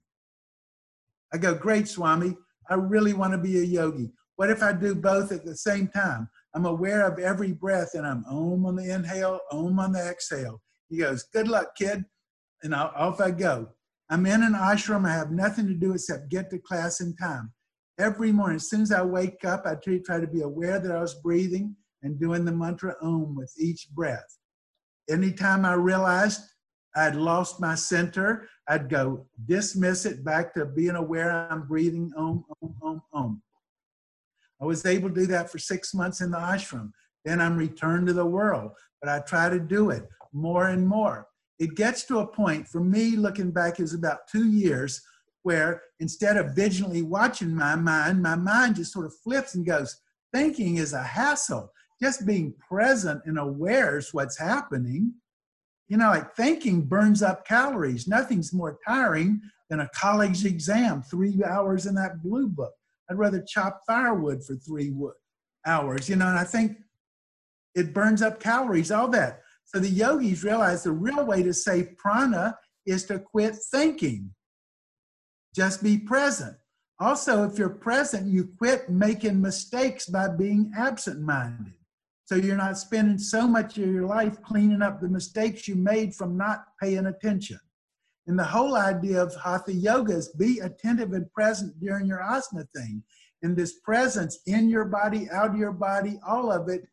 I go, great, Swami, I really want to be a yogi. What if I do both at the same time? I'm aware of every breath and I'm Om on the inhale, Om on the exhale. He goes, good luck, kid. And I'll, off I go. I'm in an ashram. I have nothing to do except get to class in time. Every morning, as soon as I wake up, I try to be aware that I was breathing and doing the mantra Om with each breath. Anytime I realized I'd lost my center, I'd go dismiss it back to being aware I'm breathing Om, Om, Om, Om. I was able to do that for six months in the ashram. Then I'm returned to the world, but I try to do it more and more. It gets to a point, for me, looking back, is about two years, where instead of vigilantly watching my mind, my mind just sort of flips and goes, thinking is a hassle. Just being present and aware is what's happening. You know, like thinking burns up calories. Nothing's more tiring than a college exam, three hours in that blue book. I'd rather chop firewood for three wood hours, you know, and I think it burns up calories, all that. So the yogis realize the real way to save prana is to quit thinking. Just be present. Also, if you're present, you quit making mistakes by being absent-minded. So you're not spending so much of your life cleaning up the mistakes you made from not paying attention. And the whole idea of Hatha Yoga is be attentive and present during your asana thing. And this presence in your body, out of your body, all of it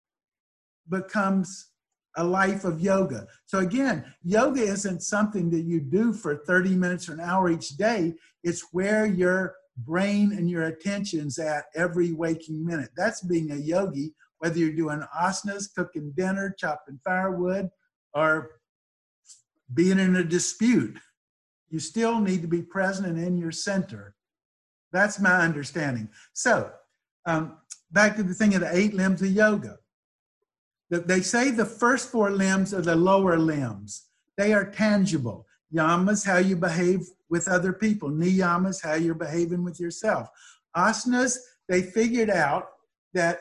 becomes a life of yoga. So again, yoga isn't something that you do for thirty minutes or an hour each day. It's where your brain and your attention's at every waking minute. That's being a yogi, whether you're doing asanas, cooking dinner, chopping firewood, or being in a dispute, you still need to be present and in your center. That's my understanding. So um, back to the thing of the eight limbs of yoga. They say the first four limbs are the lower limbs. They are tangible. Yamas, how you behave with other people. Niyamas, how you're behaving with yourself. Asanas, they figured out that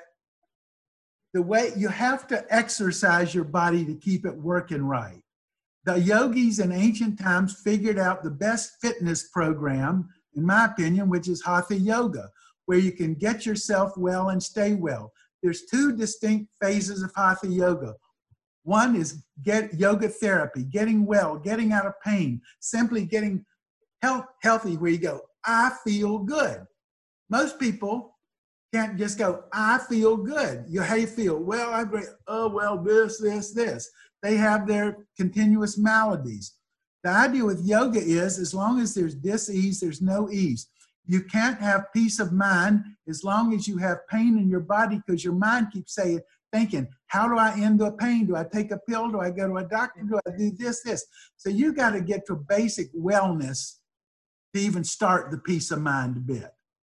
the way you have to exercise your body to keep it working right. The yogis in ancient times figured out the best fitness program, in my opinion, which is Hatha Yoga, where you can get yourself well and stay well. There's two distinct phases of Hatha Yoga. One is get yoga therapy, getting well, getting out of pain, simply getting health, healthy where you go, I feel good. Most people can't just go, I feel good. You, how you feel? Well, I agree. Oh, well, this, this, this. They have their continuous maladies. The idea with yoga is as long as there's dis-ease, there's no ease. You can't have peace of mind as long as you have pain in your body because your mind keeps saying, thinking, how do I end the pain? Do I take a pill? Do I go to a doctor? Do I do this, this? So you got to get to basic wellness to even start the peace of mind bit.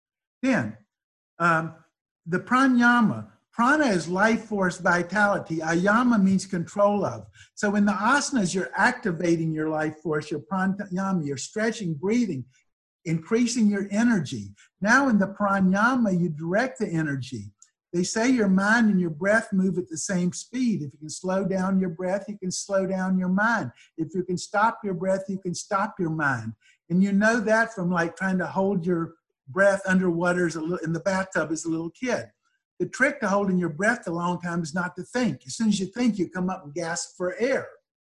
Then, um, the pranayama. Prana is life force vitality. Ayama means control of. So in the asanas, you're activating your life force, your pranayama, you're stretching, breathing, increasing your energy. Now in the pranayama, you direct the energy. They say your mind and your breath move at the same speed. If you can slow down your breath, you can slow down your mind. If you can stop your breath, you can stop your mind. And you know that from like trying to hold your breath underwater in the bathtub as a little kid. The trick to holding your breath a long time is not to think. As soon as you think, you come up and gasp for air.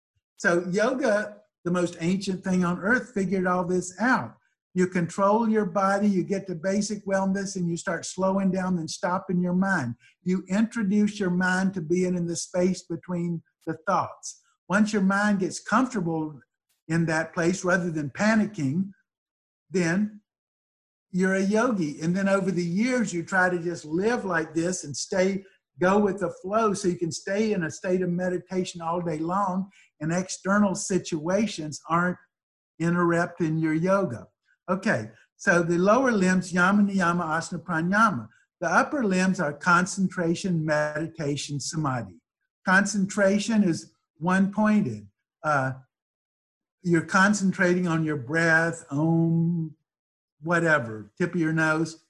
So yoga, the most ancient thing on earth, figured all this out. You control your body, you get to basic wellness, and you start slowing down and stopping your mind. You introduce your mind to being in the space between the thoughts. Once your mind gets comfortable in that place, rather than panicking, then you're a yogi. And then over the years, you try to just live like this and stay, go with the flow so you can stay in a state of meditation all day long and external situations aren't interrupting your yoga. Okay, so the lower limbs, yama, niyama, asana, pranayama. The upper limbs are concentration, meditation, samadhi. Concentration is one-pointed. Uh, you're concentrating on your breath, om, whatever, tip of your nose.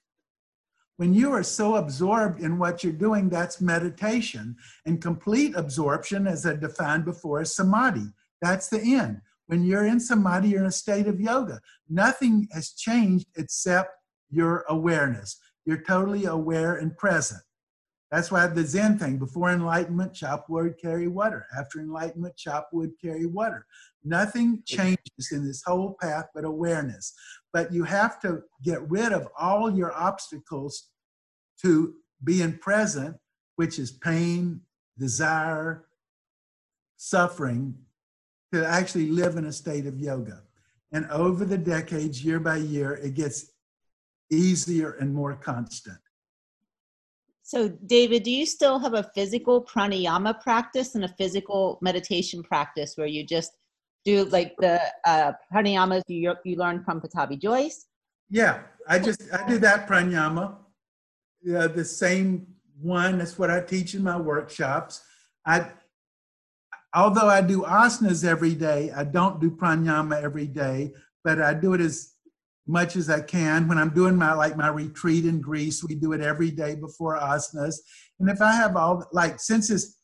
When you are so absorbed in what you're doing, that's meditation. And complete absorption, as I defined before, is samadhi. That's the end. When you're in samadhi, you're in a state of yoga. Nothing has changed except your awareness. You're totally aware and present. That's why the Zen thing, before enlightenment, chop wood, carry water. After enlightenment, chop wood, carry water. Nothing changes in this whole path but awareness. But you have to get rid of all your obstacles to being present, which is pain, desire, suffering, to actually live in a state of yoga. And over the decades, year by year, it gets easier and more constant. So David, do you still have a physical pranayama practice and a physical meditation practice where you just do like the uh, pranayamas you, you learned from Pattabhi Jois? Yeah, I just, I do that pranayama, uh, the same one. That's what I teach in my workshops. I, although I do asanas every day, I don't do pranayama every day, but I do it as much as I can. When I'm doing my, like my retreat in Greece, we do it every day before asanas. And if I have all, like since this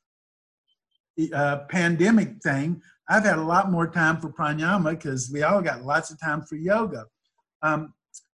uh, pandemic thing, I've had a lot more time for pranayama because we all got lots of time for yoga. Um,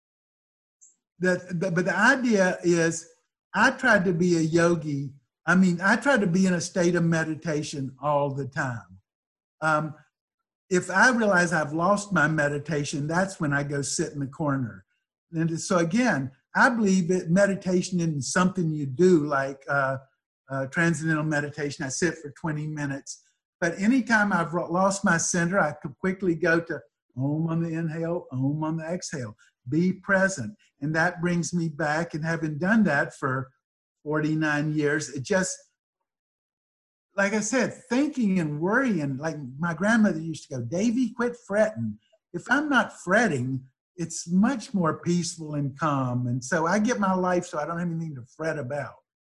the, the, but the idea is I tried to be a yogi. I mean, I try to be in a state of meditation all the time. Um, if I realize I've lost my meditation, that's when I go sit in the corner. And so again, I believe that meditation isn't something you do like uh, uh, transcendental meditation. I sit for twenty minutes. But anytime I've lost my center, I could quickly go to Om on the inhale, Om on the exhale. Be present. And that brings me back. And having done that for forty-nine years, it just, like I said, thinking and worrying, like my grandmother used to go, Davy, quit fretting. If I'm not fretting, it's much more peaceful and calm. And so I get my life so I don't have anything to fret about.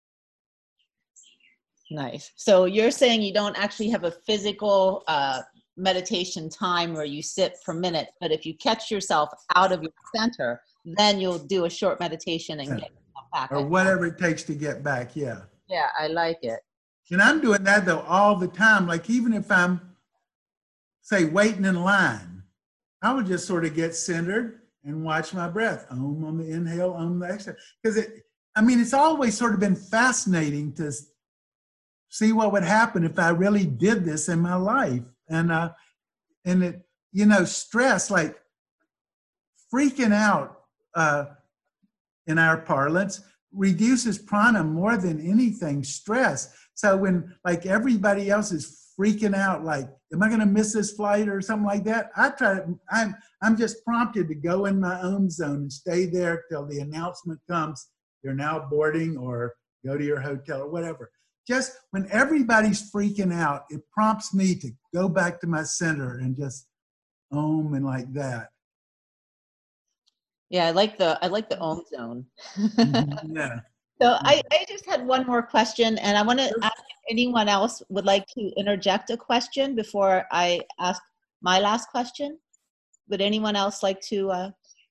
Nice. So you're saying you don't actually have a physical uh, meditation time where you sit for minutes, but if you catch yourself out of your center, then you'll do a short meditation and get yourself back. Or whatever it takes to get back, yeah. Yeah, I like it. And I'm doing that though all the time. Like even if I'm, say, waiting in line, I would just sort of get centered and watch my breath. Om on the inhale, om on the exhale. Because it, I mean, it's always sort of been fascinating to see what would happen if I really did this in my life. And uh, and it, you know, stress, like freaking out uh, in our parlance, reduces prana more than anything, stress. So when like everybody else is freaking out, like, am I going to miss this flight or something like that? I try to, I'm, I'm just prompted to go in my own zone and stay there till the announcement comes, you're now boarding, or go to your hotel or whatever. Just when everybody's freaking out, it prompts me to go back to my center and just om and like that. Yeah, I like the I like the Om zone. Yeah. So I, I just had one more question, and I want to ask if anyone else would like to interject a question before I ask my last question. Would anyone else like to? Uh,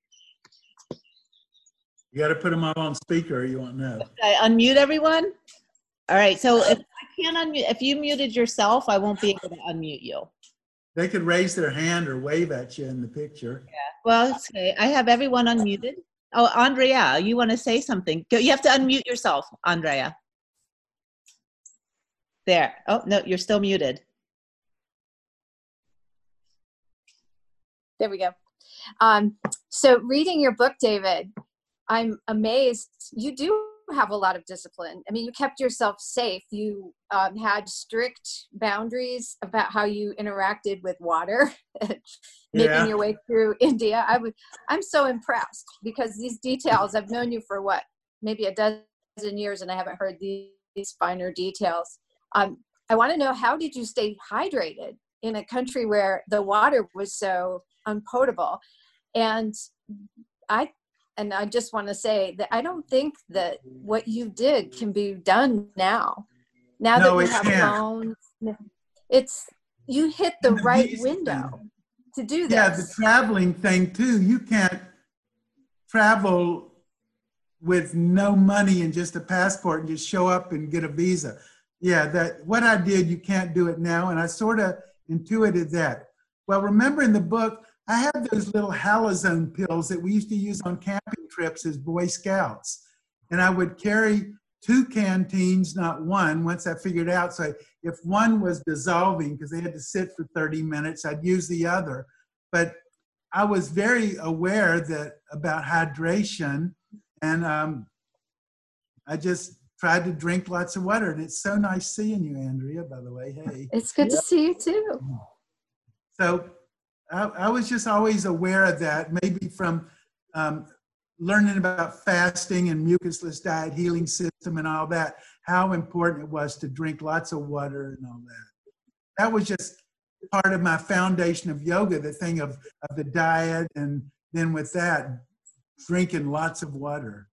You got to put them all on speaker, or you won't know. I unmute everyone? All right, so if I can't unmute, if you muted yourself, I won't be able to unmute you. They could raise their hand or wave at you in the picture. Yeah, well, okay, I have everyone unmuted. Oh, Andrea, you want to say something? Go, you have to unmute yourself, Andrea. There. Oh, no, you're still muted. There we go. Um, so reading your book, David, I'm amazed. You do have a lot of discipline. I mean, you kept yourself safe. You um, had strict boundaries about how you interacted with water, making Yeah. your way through India. I would, I'm so impressed because these details, I've known you for what, maybe a dozen years, and I haven't heard these, these finer details. Um, I want to know, how did you stay hydrated in a country where the water was so unpotable? And I And I just want to say that I don't think that what you did can be done now. Now No, that we it have can't. phones, it's, you hit the And the right visa window thing. to do Yeah, the this. traveling thing too. You can't travel with no money and just a passport and just show up and get a visa. Yeah, that what I did, you can't do it now. And I sort of intuited that. Well, remember in the book, I had those little halazone pills that we used to use on camping trips as Boy Scouts. And I would carry two canteens, not one, once I figured out. So if one was dissolving, because they had to sit for thirty minutes, I'd use the other. But I was very aware that about hydration, and um, I just tried to drink lots of water. And it's so nice seeing you, Andrea, by the way. Hey. It's good to see you too. So I, I was just always aware of that, maybe from um, learning about fasting and mucusless diet, healing system and all that, how important it was to drink lots of water and all that. That was just part of my foundation of yoga, the thing of, of the diet, and then with that, drinking lots of water.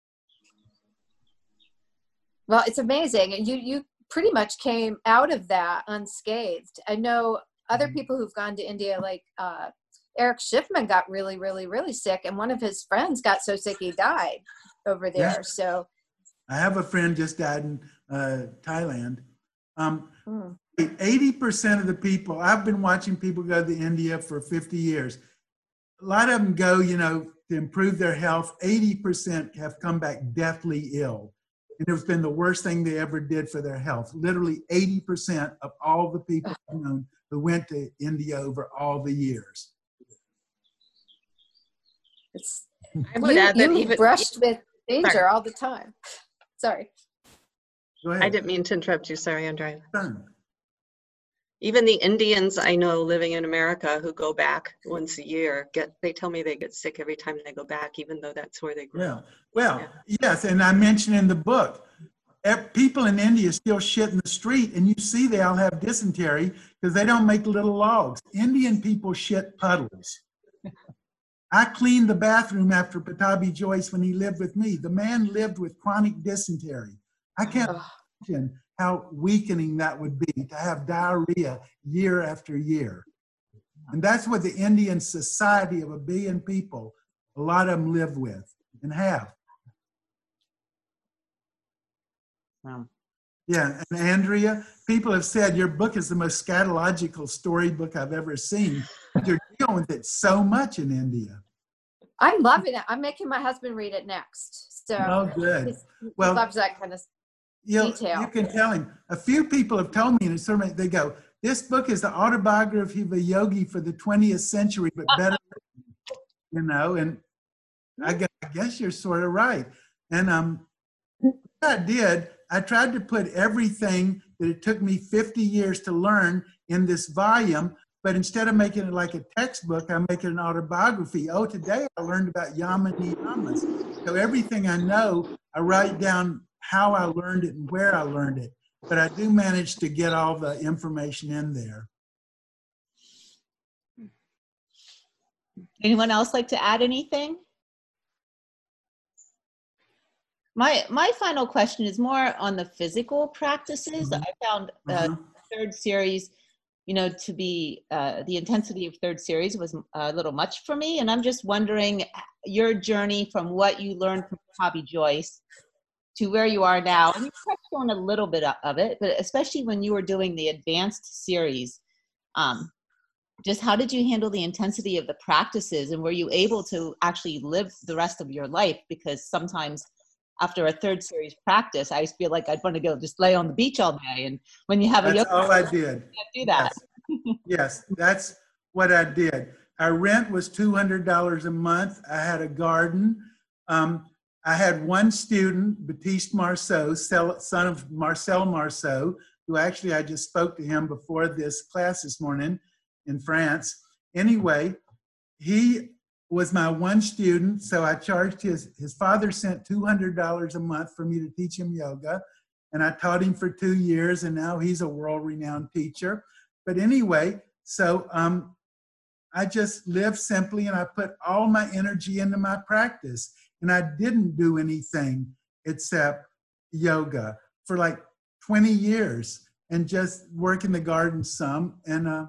Well, it's amazing. You, you pretty much came out of that unscathed. I know other people who've gone to India, like uh, Eric Schiffman got really, really, really sick. And one of his friends got so sick he died over there. Yeah. So I have a friend just died in uh, Thailand. Um, hmm. eighty percent of the people, I've been watching people go to India for fifty years. A lot of them go, you know, to improve their health. eighty percent have come back deathly ill. And it's been the worst thing they ever did for their health. Literally eighty percent of all the people I've known who went to India over all the years. It's, I would you, add that you even brushed with danger Sorry. all the time. Sorry. Go ahead. I didn't mean to interrupt you. Sorry, Andrea. Done. Even the Indians I know living in America who go back once a year get, they tell me they get sick every time they go back, even though that's where they grew Yeah. up. Well, Yeah. yes, and I mentioned in the book, ev- people in India still shit in the street, and you see they all have dysentery because they don't make little logs. Indian people shit puddles. I cleaned the bathroom after Patabi Joyce when he lived with me. The man lived with chronic dysentery. I can't imagine how weakening that would be to have diarrhea year after year. And that's what the Indian society of a billion people, a lot of them live with and have. Wow. Yeah, and Andrea, people have said your book is the most scatological storybook I've ever seen. You're dealing with it so much in India. I'm loving it. I'm making my husband read it next. So Oh, good. he's- he Well, loves that kind of You know, detail. you can tell him. A few people have told me in a survey, they go, this book is the autobiography of a yogi for the twentieth century, but better, you know, and I guess, I guess you're sort of right. And um, what I did, I tried to put everything that it took me fifty years to learn in this volume, but instead of making it like a textbook, I make it an autobiography. Oh, today I learned about yama niyamas. So everything I know, I write down how I learned it and where I learned it. But I do manage to get all the information in there. Anyone else like to add anything? My my final question is more on the physical practices. Mhm. I found uh, Uh-huh. third series, you know, to be uh, the intensity of third series was a little much for me, and I'm just wondering your journey from what you learned from Patabi Joyce to where you are now. And you touched on a little bit of it, but especially when you were doing the advanced series, um, just how did you handle the intensity of the practices, and were you able to actually live the rest of your life? Because sometimes after a third series practice, I feel like I'd want to go just lay on the beach all day. And when you have a That's yoga, all I you did. can't do that. Yes. Yes, that's what I did. Our rent was two hundred dollars a month. I had a garden. Um, I had one student, Baptiste Marceau, son of Marcel Marceau, who actually I just spoke to him before this class this morning in France. Anyway, he was my one student, so I charged his, his father sent two hundred dollars a month for me to teach him yoga, and I taught him for two years, and now he's a world-renowned teacher. But anyway, so um, I just lived simply, and I put all my energy into my practice, and I didn't do anything except yoga for like twenty years, and just work in the garden some, and uh,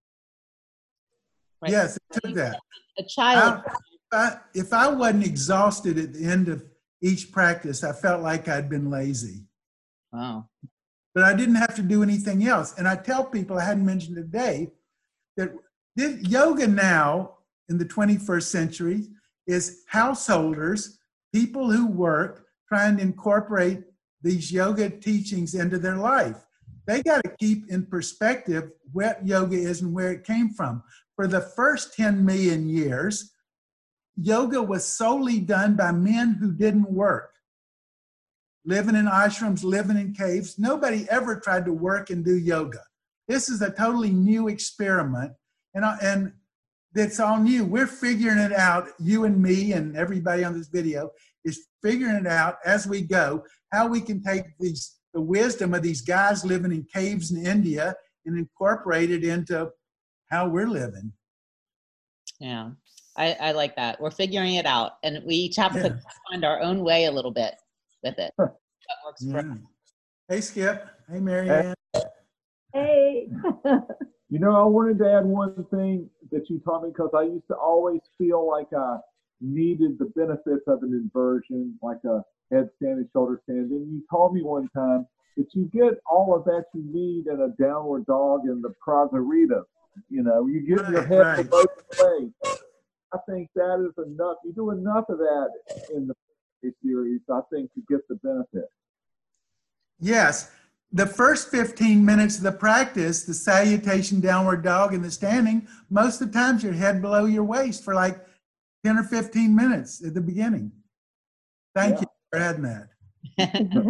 Right. yes, it took that. A child. I, I, if I wasn't exhausted at the end of each practice, I felt like I'd been lazy. Wow. But I didn't have to do anything else. And I tell people, I hadn't mentioned today, that this, yoga now in the twenty-first century is householders, people who work, trying to incorporate these yoga teachings into their life. They got to keep in perspective what yoga is and where it came from. For the first ten million years, yoga was solely done by men who didn't work. Living in ashrams, living in caves. Nobody ever tried to work and do yoga. This is a totally new experiment, and, and it's all new. We're figuring it out, you and me and everybody on this video is figuring it out as we go, how we can take these, the wisdom of these guys living in caves in India and incorporate it into how we're living. Yeah, I, I like that. We're figuring it out, and we each have Yeah. to find our own way a little bit with it. That works for Yeah. Hey, Skip. Hey, Marianne. Hey. You know, I wanted to add one thing that you taught me, because I used to always feel like I needed the benefits of an inversion, like a headstand and shoulder stand. And you told me one time that you get all of that you need in a downward dog in the Prasarita. You know, you get your Right, head right. below the waist. I think that is enough. You do enough of that in the series, I think, to get the benefit. Yes. The first fifteen minutes of the practice, the salutation, downward dog, and the standing, most of the times your head below your waist for like ten or fifteen minutes at the beginning. Thank Yeah. you for adding that.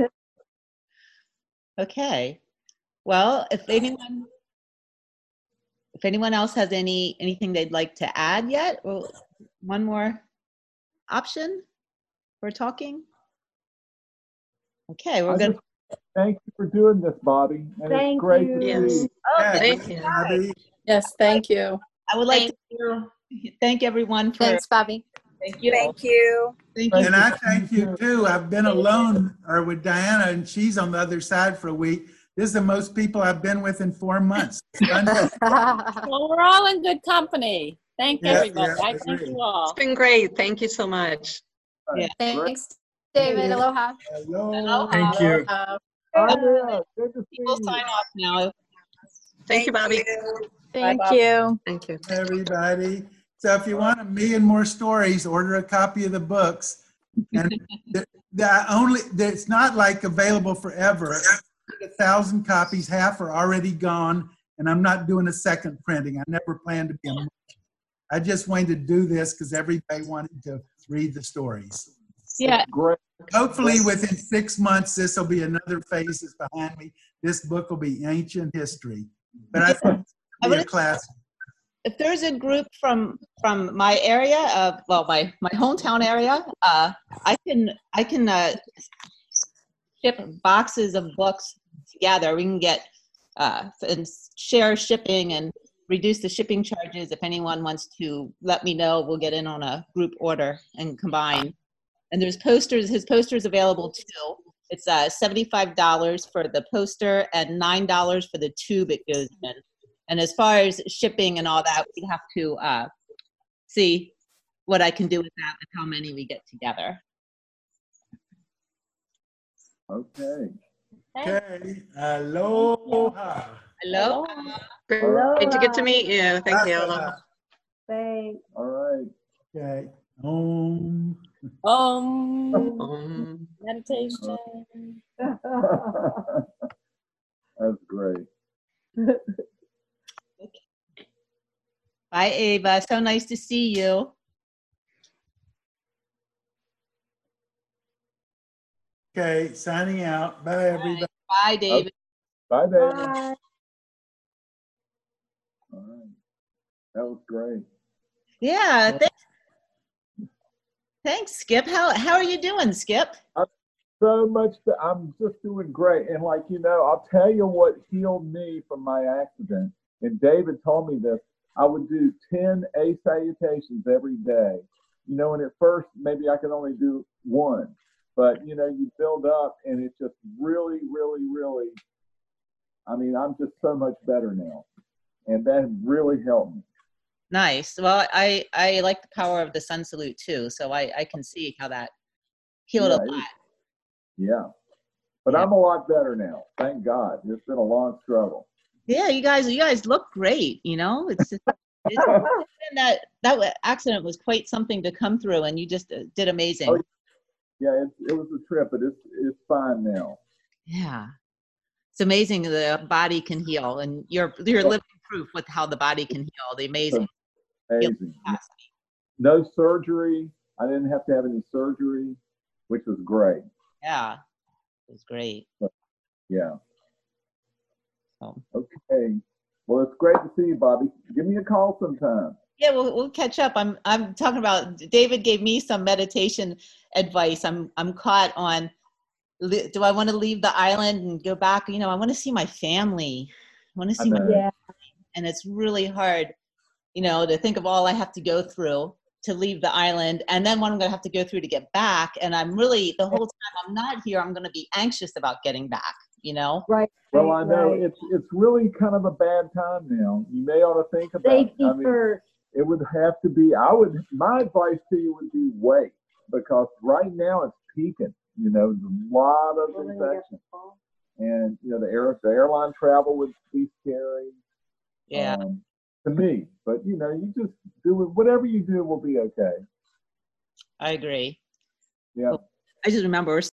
Okay. Well, if anyone, if anyone else has any anything they'd like to add yet, well, one more option for talking. Okay, we're I good. just Thank you for doing this, Bobby. And Thank it's great you. to Yes. see. Oh, Thank you. Bobby. Yes, thank you. I would like Thank to thank everyone for. Thanks, Bobby. Thank you. Thank you. Thank you. And I thank you too. I've been alone or with Diana and she's on the other side for a week. This is the most people I've been with in four months. Well, we're all in good company. Thank Yeah, everybody. yeah, I I thank agree. you all. It's been great. Thank you so much. Yeah. Thanks, David. Aloha. Hello. Thank you. Uh, Andrea, good to see We'll you. sign off now. Thank you, Bobby. Thank Bye, you. Thank you. Everybody. So if you want a million more stories, order a copy of the books. And the, the only, it's not like available forever. A thousand copies, half are already gone, and I'm not doing a second printing. I never planned to be a. I just wanted to do this because everybody wanted to read the stories. Yeah. Great. Hopefully within six months, this will be another phase that's behind me. This book will be ancient history. But I think it'll be a class. If there's a group from from my area, uh, well, my my hometown area, uh, I can I can uh, ship boxes of books together. We can get uh, and share shipping and reduce the shipping charges. If anyone wants to let me know, we'll get in on a group order and combine. And there's posters. His poster is available too. It's uh, seventy-five dollars for the poster and nine dollars for the tube it goes in. And as far as shipping and all that, we have to uh, see what I can do with that and how many we get together. Okay. Okay. Aloha. Hello? Great to get to meet you. Thank you. Aloha. Thanks. All right. Okay. Um, Um, Um, meditation. That's great. Bye, Ava. So nice to see you. okay. Signing out. Bye, everybody. Bye, David. Bye, David. Bye. All right. That was great. Yeah. Thanks. Thanks, Skip. How how are you doing, Skip? So much that I'm just doing great. And like, you know, I'll tell you what healed me from my accident. And David told me this. I would do ten A salutations every day. You know, and at first, maybe I could only do one. But, you know, you build up and it's just really, really, really, I mean, I'm just so much better now. And that really helped me. Nice. Well, I I like the power of the sun salute too, so I I can see how that healed Yeah, a it lot. was- Yeah. But Yeah. I'm a lot better now. Thank God. It's been a long struggle. Yeah, you guys you guys look great. You know, it's just it's, and that that wa- accident was quite something to come through, and you just uh, did amazing. Oh, Yeah, it, it was a trip, but it's it's fine now. Yeah, it's amazing the body can heal, and you're you're living proof with how the body can heal. The amazing healing Amazing. capacity. No surgery. I didn't have to have any surgery, which was great. Yeah, it was great. Yeah. So. Okay. Well, it's great to see you, Bobby. Give me a call sometime. Yeah, we'll we'll catch up. I'm I'm talking about. David gave me some meditation advice. I'm I'm caught on. li- Do I want to leave the island and go back? You know, I want to see my family. I want to I see my, know. Yeah. and it's really hard, you know, to think of all I have to go through to leave the island, and then what I'm going to have to go through to get back. And I'm really the whole time I'm not here. I'm going to be anxious about getting back. You know. Right. Well, I know right. it's it's really kind of a bad time now. You may ought to think about it. Safety I mean, first. it would have to be, I would, my advice to you would be wait, because right now it's peaking. You know, there's a lot of Well, then you got infection. the phone. And, you know, the air, the airline travel would be scary. Yeah. Um, to me, but you know, you just do it. Whatever you do will be okay. I agree. Yeah. I just remember